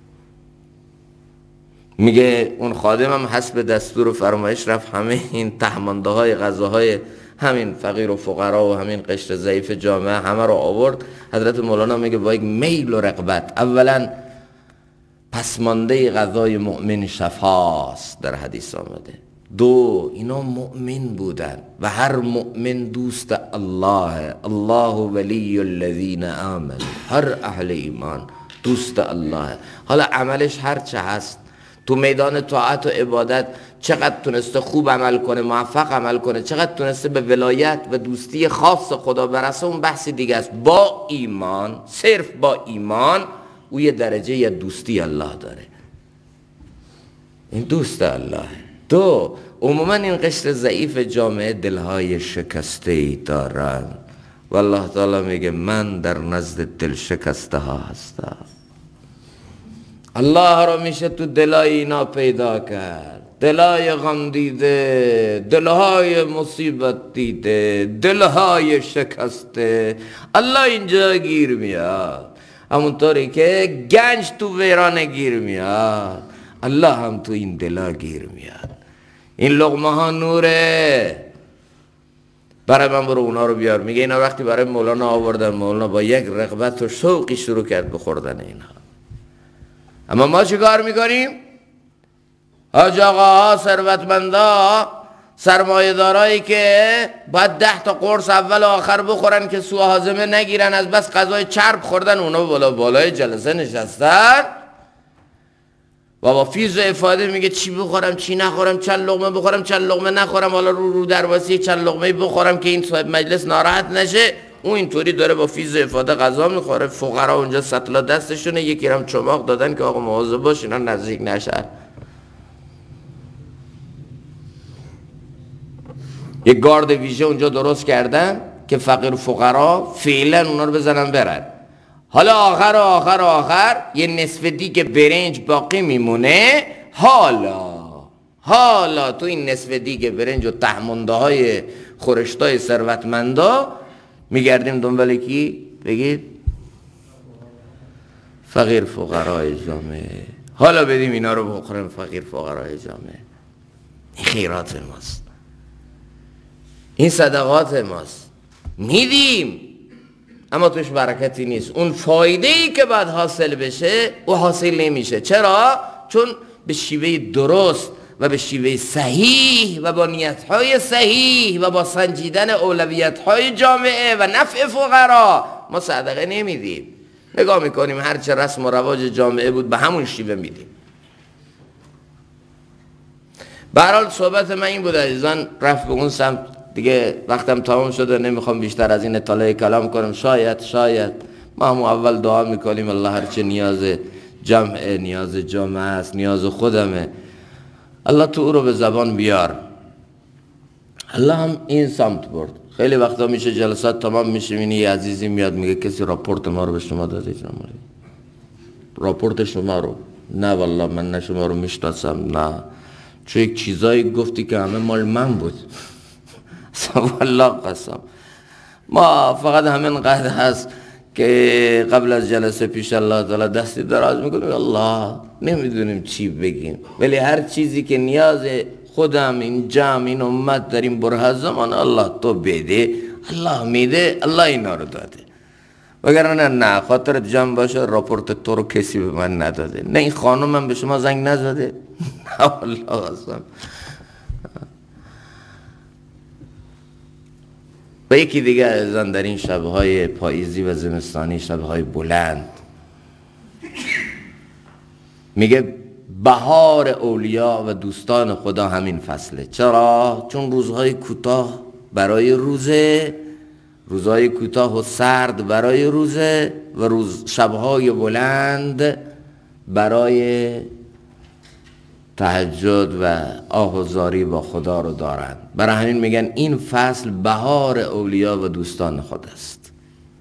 میگه اون خادمم حسب دستور و فرمایش رفت همه این تهمانده های غذاهای همین فقیر و فقرا و همین قشر ضعیف جامعه همه رو آورد. حضرت مولانا میگه با یک میل و رغبت، اولا پسمانده غذای مؤمن شفاست در حدیث آمده، دو، اینا مؤمن بودن و هر مؤمن دوست الله. الله ولی الذین آمنوا، هر اهل ایمان دوست الله. حالا عملش هر چه هست تو میدان طاعت و عبادت، چقدر تونسته خوب عمل کنه، موفق عمل کنه، چقدر تونسته به ولایت و دوستی خاص خدا برسه، اون بحث دیگه است. با ایمان، صرف با ایمان، او یه درجه یا دوستی الله داره، این دوست الله. دو، عموما این قشر ضعیف جامعه دلهای شکسته ای دارن و الله تعالی میگه من در نزد دل شکسته ها هستم. الله را میشه تو دلای اینا پیدا کرد، دلهای غم دیده، دلهای مصیبت دیده، دلهای شکسته. الله اینجا گیر میاد، همونطوری که گنج تو ویرانه گیر میاد، الله هم تو این دلا گیر میاد. این لقمه ها نوره، برای من برو اونا رو بیار. میگه اینا وقتی برای مولانا آوردن، مولانا با یک رغبت و شوقی شروع کرد بخوردن اینها. اما ما چه کار میکنیم؟ حاج آقاها، ثروتمندا، سرمایه دارایی که باید 10 تا قرص اول و آخر بخورن که سوء هاضمه نگیرن، از بس غذای چرب خوردن، اونا بالای جلسه نشستن و با فیض و افاده میگه چی بخورم چی نخورم، چند لقمه بخورم چند لقمه نخورم، حالا رو درواسی چند لقمه بخورم که این صاحب مجلس ناراحت نشه. اون اینطوری داره با فیض و افاده غذا میخوره. فقرا اونجا سطلا دستشونه، یکی هم چماق دادن که آقا مواظب باش اینا نزدیک نشن. یک گارد ویژه اونجا درست کردن که فقیر و فقرا فعلا اونا رو بزنن برن. حالا آخر یه نصف دیگه برنج باقی میمونه. حالا تو این نصف دیگه برنج و تهمونده های خورشتای ثروتمندا میگردیم دنبال کی؟ بگید فقیر فقرای جامعه. حالا بدیم اینا رو بخوریم فقیر فقرای جامعه. این خیرات ماست، این صدقات ماست، میدیم اما توش برکتی نیست. اون فایده ای که باید حاصل بشه او حاصل نمیشه. چرا؟ چون به شیوه درست و به شیوه صحیح و با نیتهای صحیح و با سنجیدن اولویتهای جامعه و نفع فقرا ما صدقه نمیدیم. نگاه میکنیم هرچه رسم و رواج جامعه بود به همون شیوه میدیم. به هر حال صحبت من این بود عزیزان، رفت به اون سمت دیگه، وقتم تمام شده، نمیخوام بیشتر از این اطلاع کلام کنم. شاید ما هم اول دعا میکنیم الله هرچه نیاز جمعه، نیاز جامعه است، نیاز خودمه، الله تو او رو به زبان بیار. الله هم این سمت برد. خیلی وقتا میشه جلسات تمام میشه، یه عزیزی میاد میگه کسی راپورت ما رو به شما داده؟ راپورت شما رو؟ نه والله من نه شما رو میشناسم، نه، چون یک چیزایی گفتی که همه مال من بود. والله قسم ما فقط همین قدر هست که قبل از جلسه پیش الله تعالی دستی دراز میکنیم، الله نمیدونیم چی بگیم، ولی هر چیزی که نیاز خودم، این جمع، این امت در این بره زمان، الله تو بده، الله میده، الله اینا رو داده. وگرنه نه خاطر جمع باشه راپورت تو رو کسی به من نداده، نه این خانم من به شما زنگ نزده. نه والله قسم. و یکی دیگه ازن در این شبهای پاییزی و زمستانی، شبهای بلند، میگه بهار اولیاء و دوستان خدا همین فصله. چرا؟ چون روزهای کوتاه برای روزه، روزهای کوتاه و سرد برای روزه و شبهای بلند برای تهجد و آه و زاری با خدا رو دارن. برای همین میگن این فصل بهار اولیاء و دوستان خود است.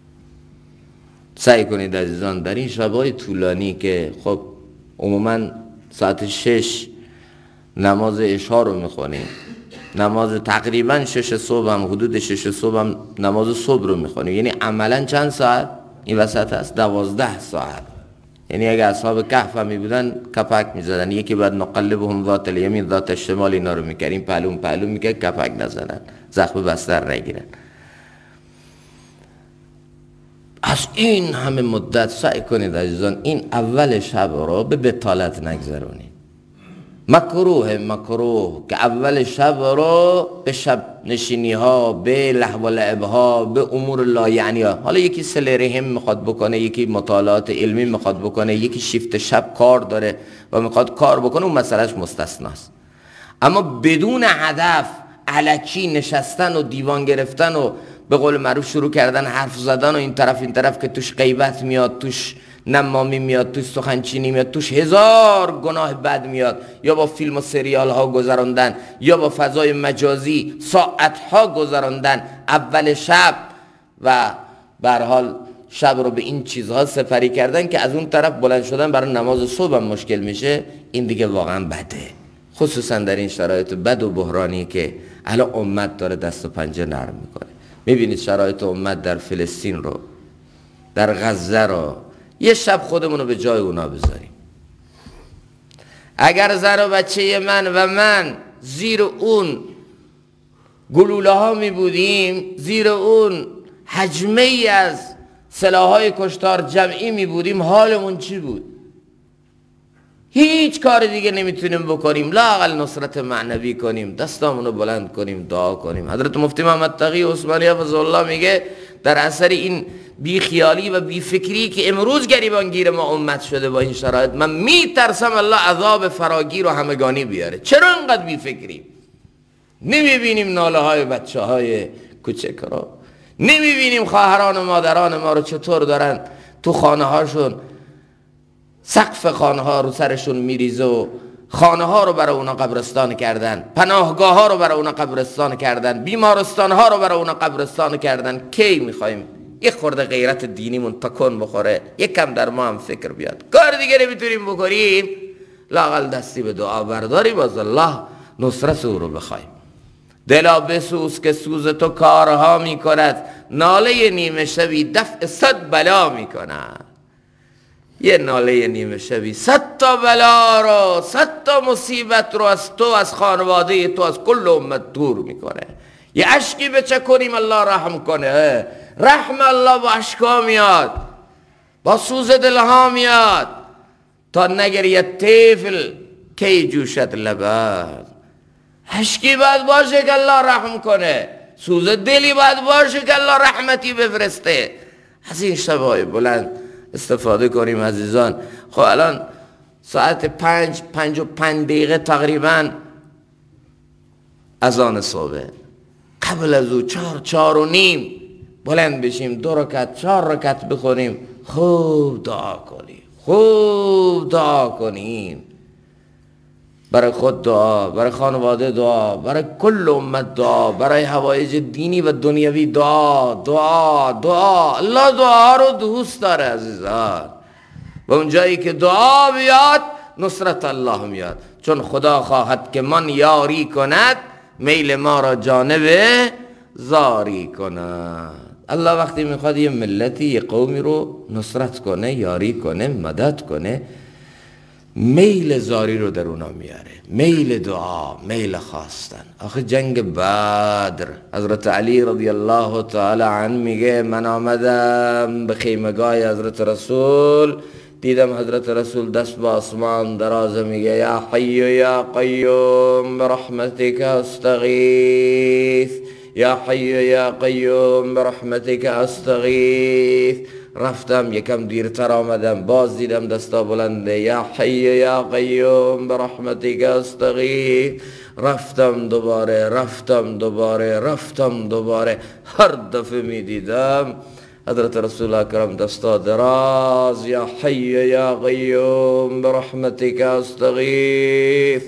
سعی کنید عزیزان در این شبهای طولانی که خب عموما ساعت 6 نماز عشا رو میخونیم، نماز تقریبا 6 صبح هم، حدود 6 صبح هم نماز صبح رو میخونیم، یعنی عملا چند ساعت این وسط هست؟ 12 ساعت. یعنی اگه اصحاب کهف هم میبودن کپک میزدن، یکی بعد نقلبهم ذات الیمین ذات الشمال اینا رو میکردیم، پهلو میکرد کپک نزنن، زخم بستر نگیرن. از این همه مدت سعی کنید عزیزان این اول شب رو به بطالت نگذرونید. مکروه که اول شب رو به شب نشینی ها، به لهو و لعب ها، به امور لا یعنی ها، حالا یکی صله رحم میخواد بکنه، یکی مطالعات علمی میخواد بکنه، یکی شیفت شب کار داره و میخواد کار بکنه، اون مسئلهش مستثناست. اما بدون هدف الکی نشستن و دیوان گرفتن و به قول معروف شروع کردن حرف زدن و این طرف که توش غیبت میاد، توش نمامی میاد، توش سخنچینی میاد، توش هزار گناه بد میاد، یا با فیلم و سریال ها گذراندن، یا با فضای مجازی ساعت ها گذراندن اول شب و به هر حال شب رو به این چیزها سپری کردن که از اون طرف بلند شدن برای نماز صبح هم مشکل میشه. این دیگه واقعا بده، خصوصا در این شرایط بد و بحرانی که الان امت داره دست و پنجه نرم میکنه. میبینید شرایط امت در فلسطین رو، در غزه رو، یه شب خودمون رو به جای اونا بذاریم. اگر زن و بچه من زیر اون گلوله ها می بودیم، زیر اون حجمه ای از سلاحهای کشتار جمعی می بودیم، حالمون چی بود؟ هیچ کار دیگه نمیتونیم بکنیم، لااقل نصرت معنوی کنیم، دستامونو بلند کنیم، دعا کنیم. حضرت مفتی محمد تقی عثمانی حفظه الله میگه در اثر این بی خیالی و بی فکری که امروز گریبانگیر ما امت شده با این شرایط، من میترسم الله عذاب فراگیر و همگانی بیاره. چرا انقدر بی فکری؟ نمیبینیم ناله های بچه های کوچک رو، نمیبینیم خواهران و مادران ما رو چطور دارن تو خانه هاشون سقف خانه ها رو سرشون میریزه و خانه ها رو برای اونا قبرستان کردن، پناهگاه ها رو برای اونا قبرستان کردن، بیمارستان ها رو برای اونا قبرستان کردن. کی میخوایم یک خورده غیرت دینیمون تکون بخوره، یک کم در ما هم فکر بیاد؟ کار دیگه نمیتونیم بکنیم، لااقل دستی به دعا برداریم، از الله نصرت او رو بخوایم. دلا بسوز که سوز تو کارها میکند، ناله نیمه شبی دفع 100 بلا میکند. یه ناله نیمه شبی 100 تا بلا رو، 100 تا مصیبت رو از تو، از خانواده تو، از کل امت دور میکنه. یه اشکی بچه کنیم الله رحم کنه. رحم الله با اشکا میاد، با سوز دلها میاد. تا نگرید طفل کی جوشد لبن. اشکی باید باشه که الله رحم کنه، سوز دلی باید باشه که الله رحمتی بفرسته. از این شبای بلند استفاده کنیم عزیزان. خب الان ساعت 5:05 تقریبا اذان صبح. قبل از او 4:05 بلند بشیم، 2 رکعت 4 رکعت بخونیم، خوب دعا کنیم، خوب دعا کنیم. برای خود دعا، برای خانواده دعا، برای کل امت دعا، برای حوایج دینی و دنیوی دعا. دعا دعا الله دعا رو دوست داره عزیزان. و اون جایی که دعا بیاد نصرت الله میاد، چون خدا خواهد که من یاری کند، میل ما را جانب زاری کند. الله وقتی میخواد یه ملتی، یه قومی رو نصرت کنه، یاری کنه، مدد کنه، میل زاری رو در اونا میاره، میل دعا، میل خواستن. آخه جنگ بدر حضرت علی رضی الله تعالی عنه میگه من آمدم به خیمگاه حضرت رسول، دیدم حضرت رسول دست به آسمان درازه میگه یا حی یا قیوم برحمتک استغیث، یا حی یا قیوم برحمتک استغیث. رفتم یکم دیرتر آمدم، باز دیدم دستا بلنده، یا حی یا قیوم برحمتک استغیث. رفتم دوباره، هر دفعه می دیدم حضرت رسول اکرم دستا دراز، یا حی یا قیوم برحمتک استغیث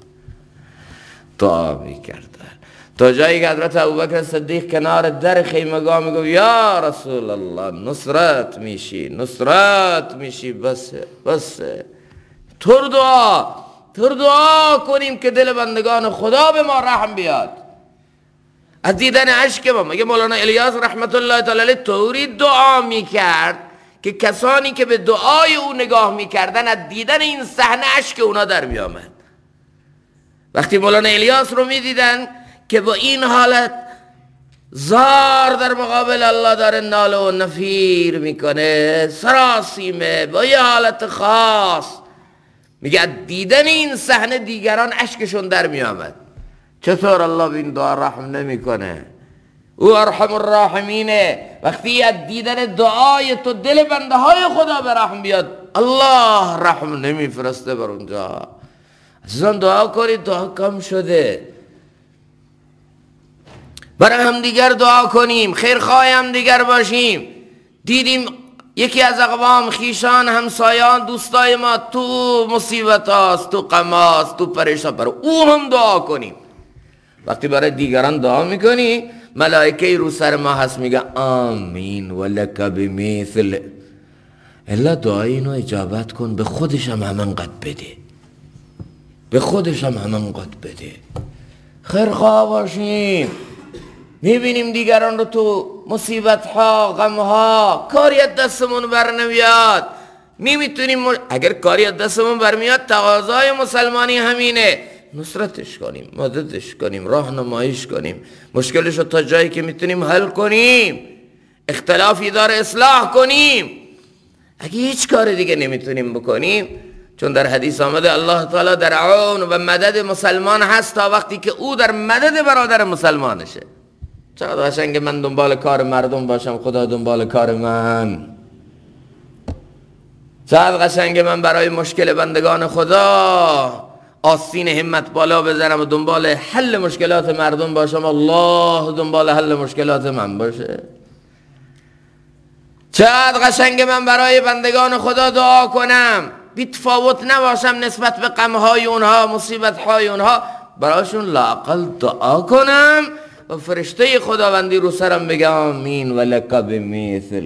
دعا می کردن. تا جایی که حضرت ابوبکر صدیق کنار در خیمگاه میگفت یا رسول الله نصرت میشی، بسه تو دعا کنیم که دل بندگان خدا به ما رحم بیاد. از دیدن اشک ما، مگه مولانا الیاس رحمت الله تعالی علیه طوری دعا میکرد که کسانی که به دعای او نگاه میکردن از دیدن این صحنه اشک اونا در میآمد. وقتی مولانا الیاس رو میدیدن که با این حالت زار در مقابل الله داره ناله و نفیر میکنه، سراسیمه، با یه حالت خاص، میگه دیدن این صحنه دیگران اشکشون در میآمد. چطور الله به این دعا رحم نمیکنه؟ او ارحم الراحمینه. وقتی از دیدن دعای تو دل بنده های خدا به رحم بیاد، الله رحم نمیفرسته بر اونجا. عزیزان دعا کنید، دعا کم شده. برای هم دیگر دعا کنیم، خیرخواه هم دیگر باشیم. دیدیم یکی از اقوام، خیشان، همسایان، دوستای ما تو مصیبت هاست، تو غم هاست، تو پریشان، برای او هم دعا کنیم. وقتی برای دیگران دعا میکنی، ملائکه رو سر ما هست میگه آمین ولک بمیثل. الا دعای اینو اجابت کن، به خودش هم همانقدر بده، به خودش هم همانقدر بده. خیرخواه باشیم. میبینیم دیگران رو تو مصیبت ها، غم ها، کاری از دستمون بر نمیاد، نمیتونیم. اگر کاری از دستمون برمیاد، تقاضای مسلمانی همینه، نصرتش کنیم، مددش کنیم، راهنماییش کنیم، مشکلش رو تا جایی که میتونیم حل کنیم، اختلافی داره اصلاح کنیم. اگه هیچ کار دیگه نمیتونیم بکنیم، چون در حدیث آمده الله تعالی در عون و مدد مسلمان هست تا وقتی که او در مدد برادر مسلمانشه. چقدر قشنگه من دنبال کار مردم باشم، خدا دنبال کار من. چقدر قشنگه من برای مشکل بندگان خدا آستین همت بالا بزنم و دنبال حل مشکلات مردم باشم، الله دنبال حل مشکلات من باشه. چقدر قشنگه من برای بندگان خدا دعا کنم، بی تفاوت نباشم نسبت به غمهای اونها، مصیبتهای اونها، برایشون لااقل دعا کنم و فرشته خداوندی رو سرم بگه آمین ولک بمیثل.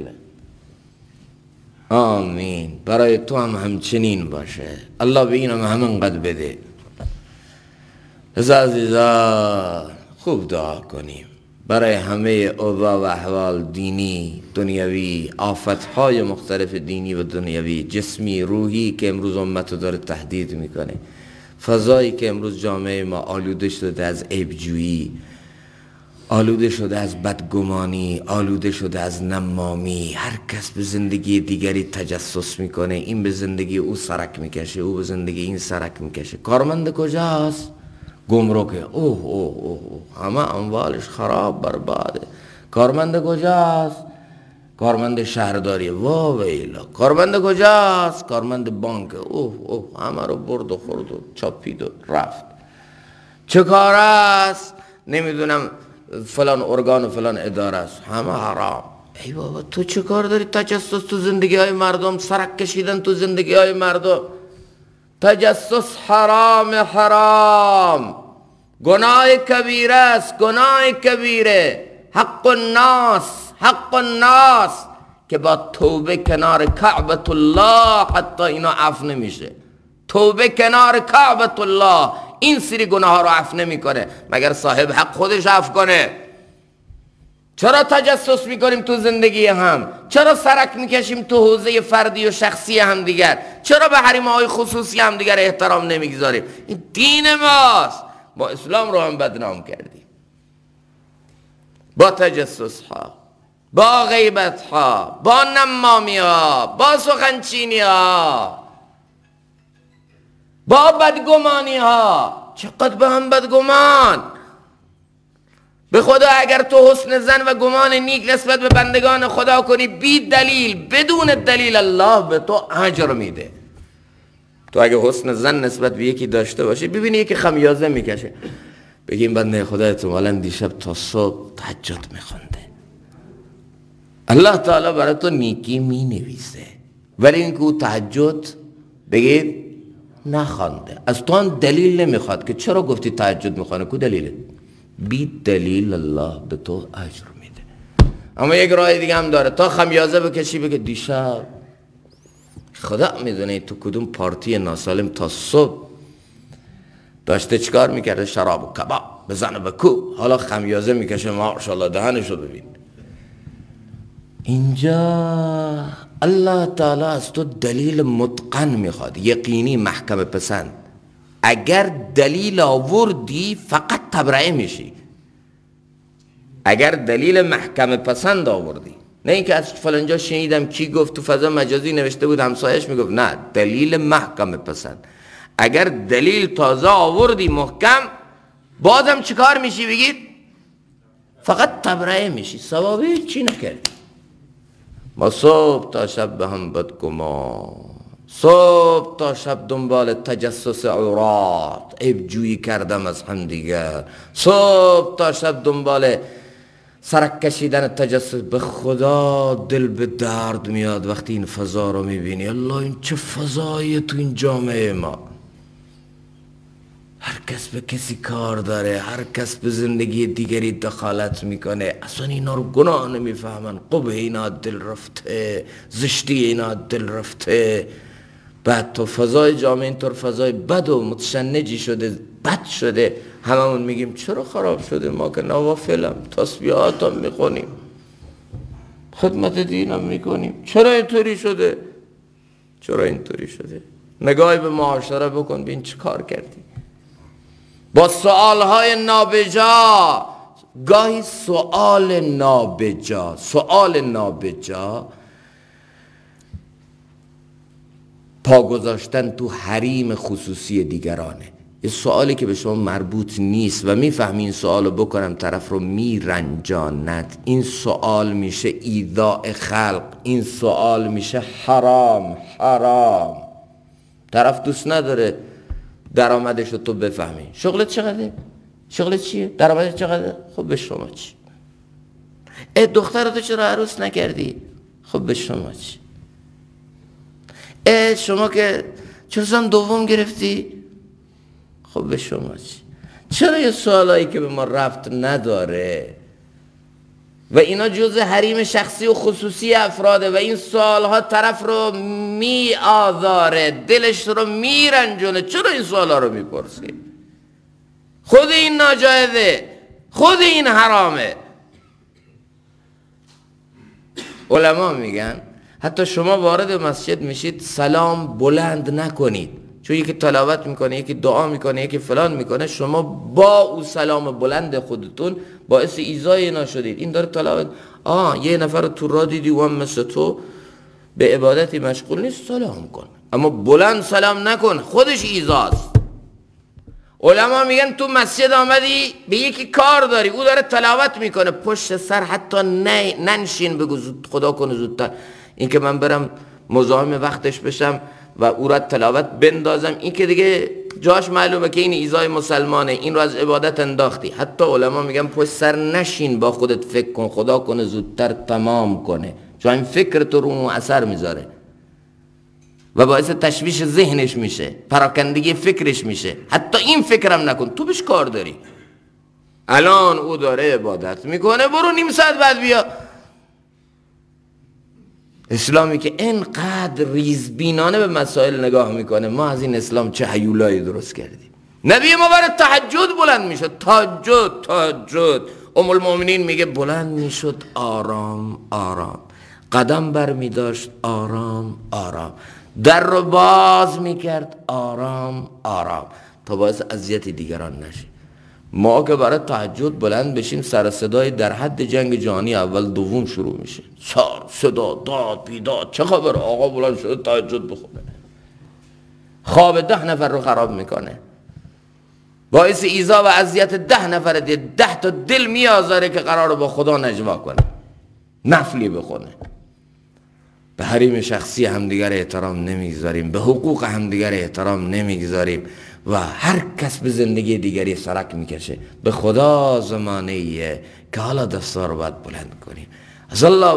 آمین، برای تو هم همچنین باشه، الله به اینم همینقدر بده. از عزیزان خوب دعا کنیم برای همه اوضاع و احوال دینی، دنیوی، آفتهای مختلف دینی و دنیوی، جسمی، روحی که امروز امت رو داره تهدید میکنه، فضایی که امروز جامعه ما آلوده شده از عیبجویی، آلوده شده از بدگمانی، آلوده شده از نمامی. هر کس به زندگی دیگری تجسس میکنه، این به زندگی او سرک میکشه، او به زندگی این سرک میکشه. کارمند کجاست؟ گمرکه، اوه اوه اوه، همه اموالش خراب برباده. کارمند کجاست؟ کارمند شهرداری، وا ویلا. کارمند کجاست؟ کارمند بانک، اوه اوه، همه رو برد و خورد و چاپید و رفت. چه کار است؟ نمیدونم فلان ارگان و فلان اداره است، همه حرام. ای بابا تو چه کار داری تجسس تو زندگی های مردم، سرک کشیدن تو زندگی های مردم؟ تجسس حرام، حرام، گناه کبیره است، گناه کبیره. حق الناس، حق الناس که با توبه کنار کعبة الله حتی اینا عفو نمیشه. توبه کنار کعبة الله این سری گناه ها رو عفو نمیکنه مگر صاحب حق خودش عفو کنه. چرا تجسس میکنیم تو زندگی هم؟ چرا سرک میکشیم تو حوزه فردی و شخصی هم دیگر؟ چرا به حریم های خصوصی هم دیگر احترام نمیگذاریم؟ این دین ماست. با اسلام رو هم بدنام کردیم با تجسس ها، با غیبت ها، با نمامی ها، با سخنچینی ها، با بدگمانی ها. چقدر به هم بدگمان. به خدا اگر تو حسن زن و گمان نیک نسبت به بندگان خدا کنی بی دلیل، بدون دلیل، الله به تو اجر میده. تو اگه حسن زن نسبت به یکی داشته باشی، ببینی یکی خمیازه میکشه، بگیم بنده خدا احتمالاً دیشب تا صبح تهجد میخونده، الله تعالی برای تو نیکی مینویسه. ولی اینکه او تهجد بگید نخوانده، از تو هم دلیل نمیخواد که چرا گفتی تهجد میخوانه، کو دلیله؟ بی دلیل الله به تو اجر میده. اما یک راه دیگه هم داره، تا خمیازه بکشی بگه دیشب خدا میدونه تو کدوم پارتی ناسالم تا صبح داشته چیکار میکرده، شراب و کباب بزنه به کو، حالا خمیازه میکشه، ماشاءالله دهنشو ببین. اینجا الله تعالی از تو دلیل متقن میخواد، یقینی، محکم پسند. اگر دلیل آوردی فقط تبرئه میشی، اگر دلیل محکم پسند آوردی، نه اینکه از فلانجا شنیدم کی گفت تو فضا مجازی نوشته بود همسایش میگفت، نه، دلیل محکم پسند. اگر دلیل تازه آوردی محکم، بازم چیکار میشی بگید؟ فقط تبرئه میشی، ثوابی چی نکردی. ما صبح تا شب به هم بدگمان، صبح تا شب دنبال تجسس عورات، عیب جویی کردم از هم دیگر، صبح تا شب دنبال سرک کشیدن تجسس. به خدا دل به درد میاد وقتی این فضا رو میبینی. الله این چه فضایی تو این جامعه ما. هر کس به کسی کار داره، هر کس به زندگی دیگری دخالت میکنه، اصلا اینا رو گناه نمیفهمن. قبح اینا دل رفته، زشتی اینا دل رفته. بعد تو فضای جامعه اینطور فضای بد و متشنجی شده، بد شده. هممون میگیم چرا خراب شده؟ ما که نوافلم، تسبیحاتم میخونیم، خدمت دینم میکنیم، چرا اینطوری شده؟ چرا اینطوری شده؟ نگاهی به معاشره بکن، ببین چه کار کردی. با سوالهای نابجا، گاهی سوال نابجا پا گذاشتن تو حریم خصوصی دیگرانه. یه سوالی که به شما مربوط نیست و میفهمی این سوالو بکنم طرف رو میرنجاند، این سوال میشه ایذاء خلق، این سوال میشه حرام. طرف دوست نداره درآمدش رو تو بفهمی. شغلت چقدره؟ شغلت چیه؟ درآمدت چقدره؟ خب به شما چی؟ دخترتو چرا عروس نکردی؟ خب به شما چی؟ شما که چرا زن دوم گرفتی؟ خب به شما چی؟ چرا یه سوالایی که به ما ربط نداره و اینا جزء حریم شخصی و خصوصی افراده و این سوالها طرف رو می آزاره، دلش رو می رنجونه، چرا این سوالها رو می پرسی؟ خود این ناجایزه، خود این حرامه. علما میگن حتی شما وارد مسجد میشید سلام بلند نکنید، چون یکی تلاوت میکنه، یکی دعا میکنه، یکی فلان میکنه، شما با او سلام بلند خودتون باعث ایذای اینا شدید. این داره تلاوت، یه نفر رو تو راه دیدی و هم مثل تو به عبادتی مشغول نیست، سلام کن، اما بلند سلام نکن، خودش ایذاست. علما میگن تو مسجد آمدی به یکی کار داری، او داره تلاوت میکنه، پشت سر حتی ننشین، بگو خدا کنه زودتر این که من برم مزاحم وقتش بشم و او را تلاوت بندازم، این که دیگه جاش معلومه که این ایذای مسلمانه، این رو از عبادت انداختی. حتی علما میگن پشت سر نشین، با خودت فکر کن خدا کنه زودتر تمام کنه، چون این فکر تو رو اون اثر میذاره و باعث تشویش ذهنش میشه، پراکندگی فکرش میشه. حتی این فکرم نکن، تو بهش کار داری. الان او داره عبادت میکنه، برو نیم ساعت بعد بیا. اسلامی که اینقدر ریزبینانه به مسائل نگاه میکنه، ما از این اسلام چه هیولایی درست کردیم. نبی ما برای تهجد بلند میشد، تهجد ام المؤمنین میگه بلند میشد آرام آرام، قدم بر میداشت آرام آرام، در رو باز میکرد آرام آرام، تا باعث اذیت دیگران نشی. ما که برای تهجد بلند بشیم سر صدای در حد جنگ جهانی اول دوم شروع میشه، سر صدا داد بیداد، چه خبر آقا بلند شده تهجد بخونه، خواب 10 نفر رو خراب میکنه، باعث ایذا و اذیت 10 نفر دیگه. 10 تا دل میآزاره که قراره با خدا نجوا کنه، نفلی بخونه. به حریم شخصی همدیگر احترام نمیگذاریم، به حقوق همدیگر احترام نمیگذاریم و هر کس به زندگی دیگری سرک میکشه. به خدا زمانه ایه که حالا دستا رو باید بلند کنیم. از الله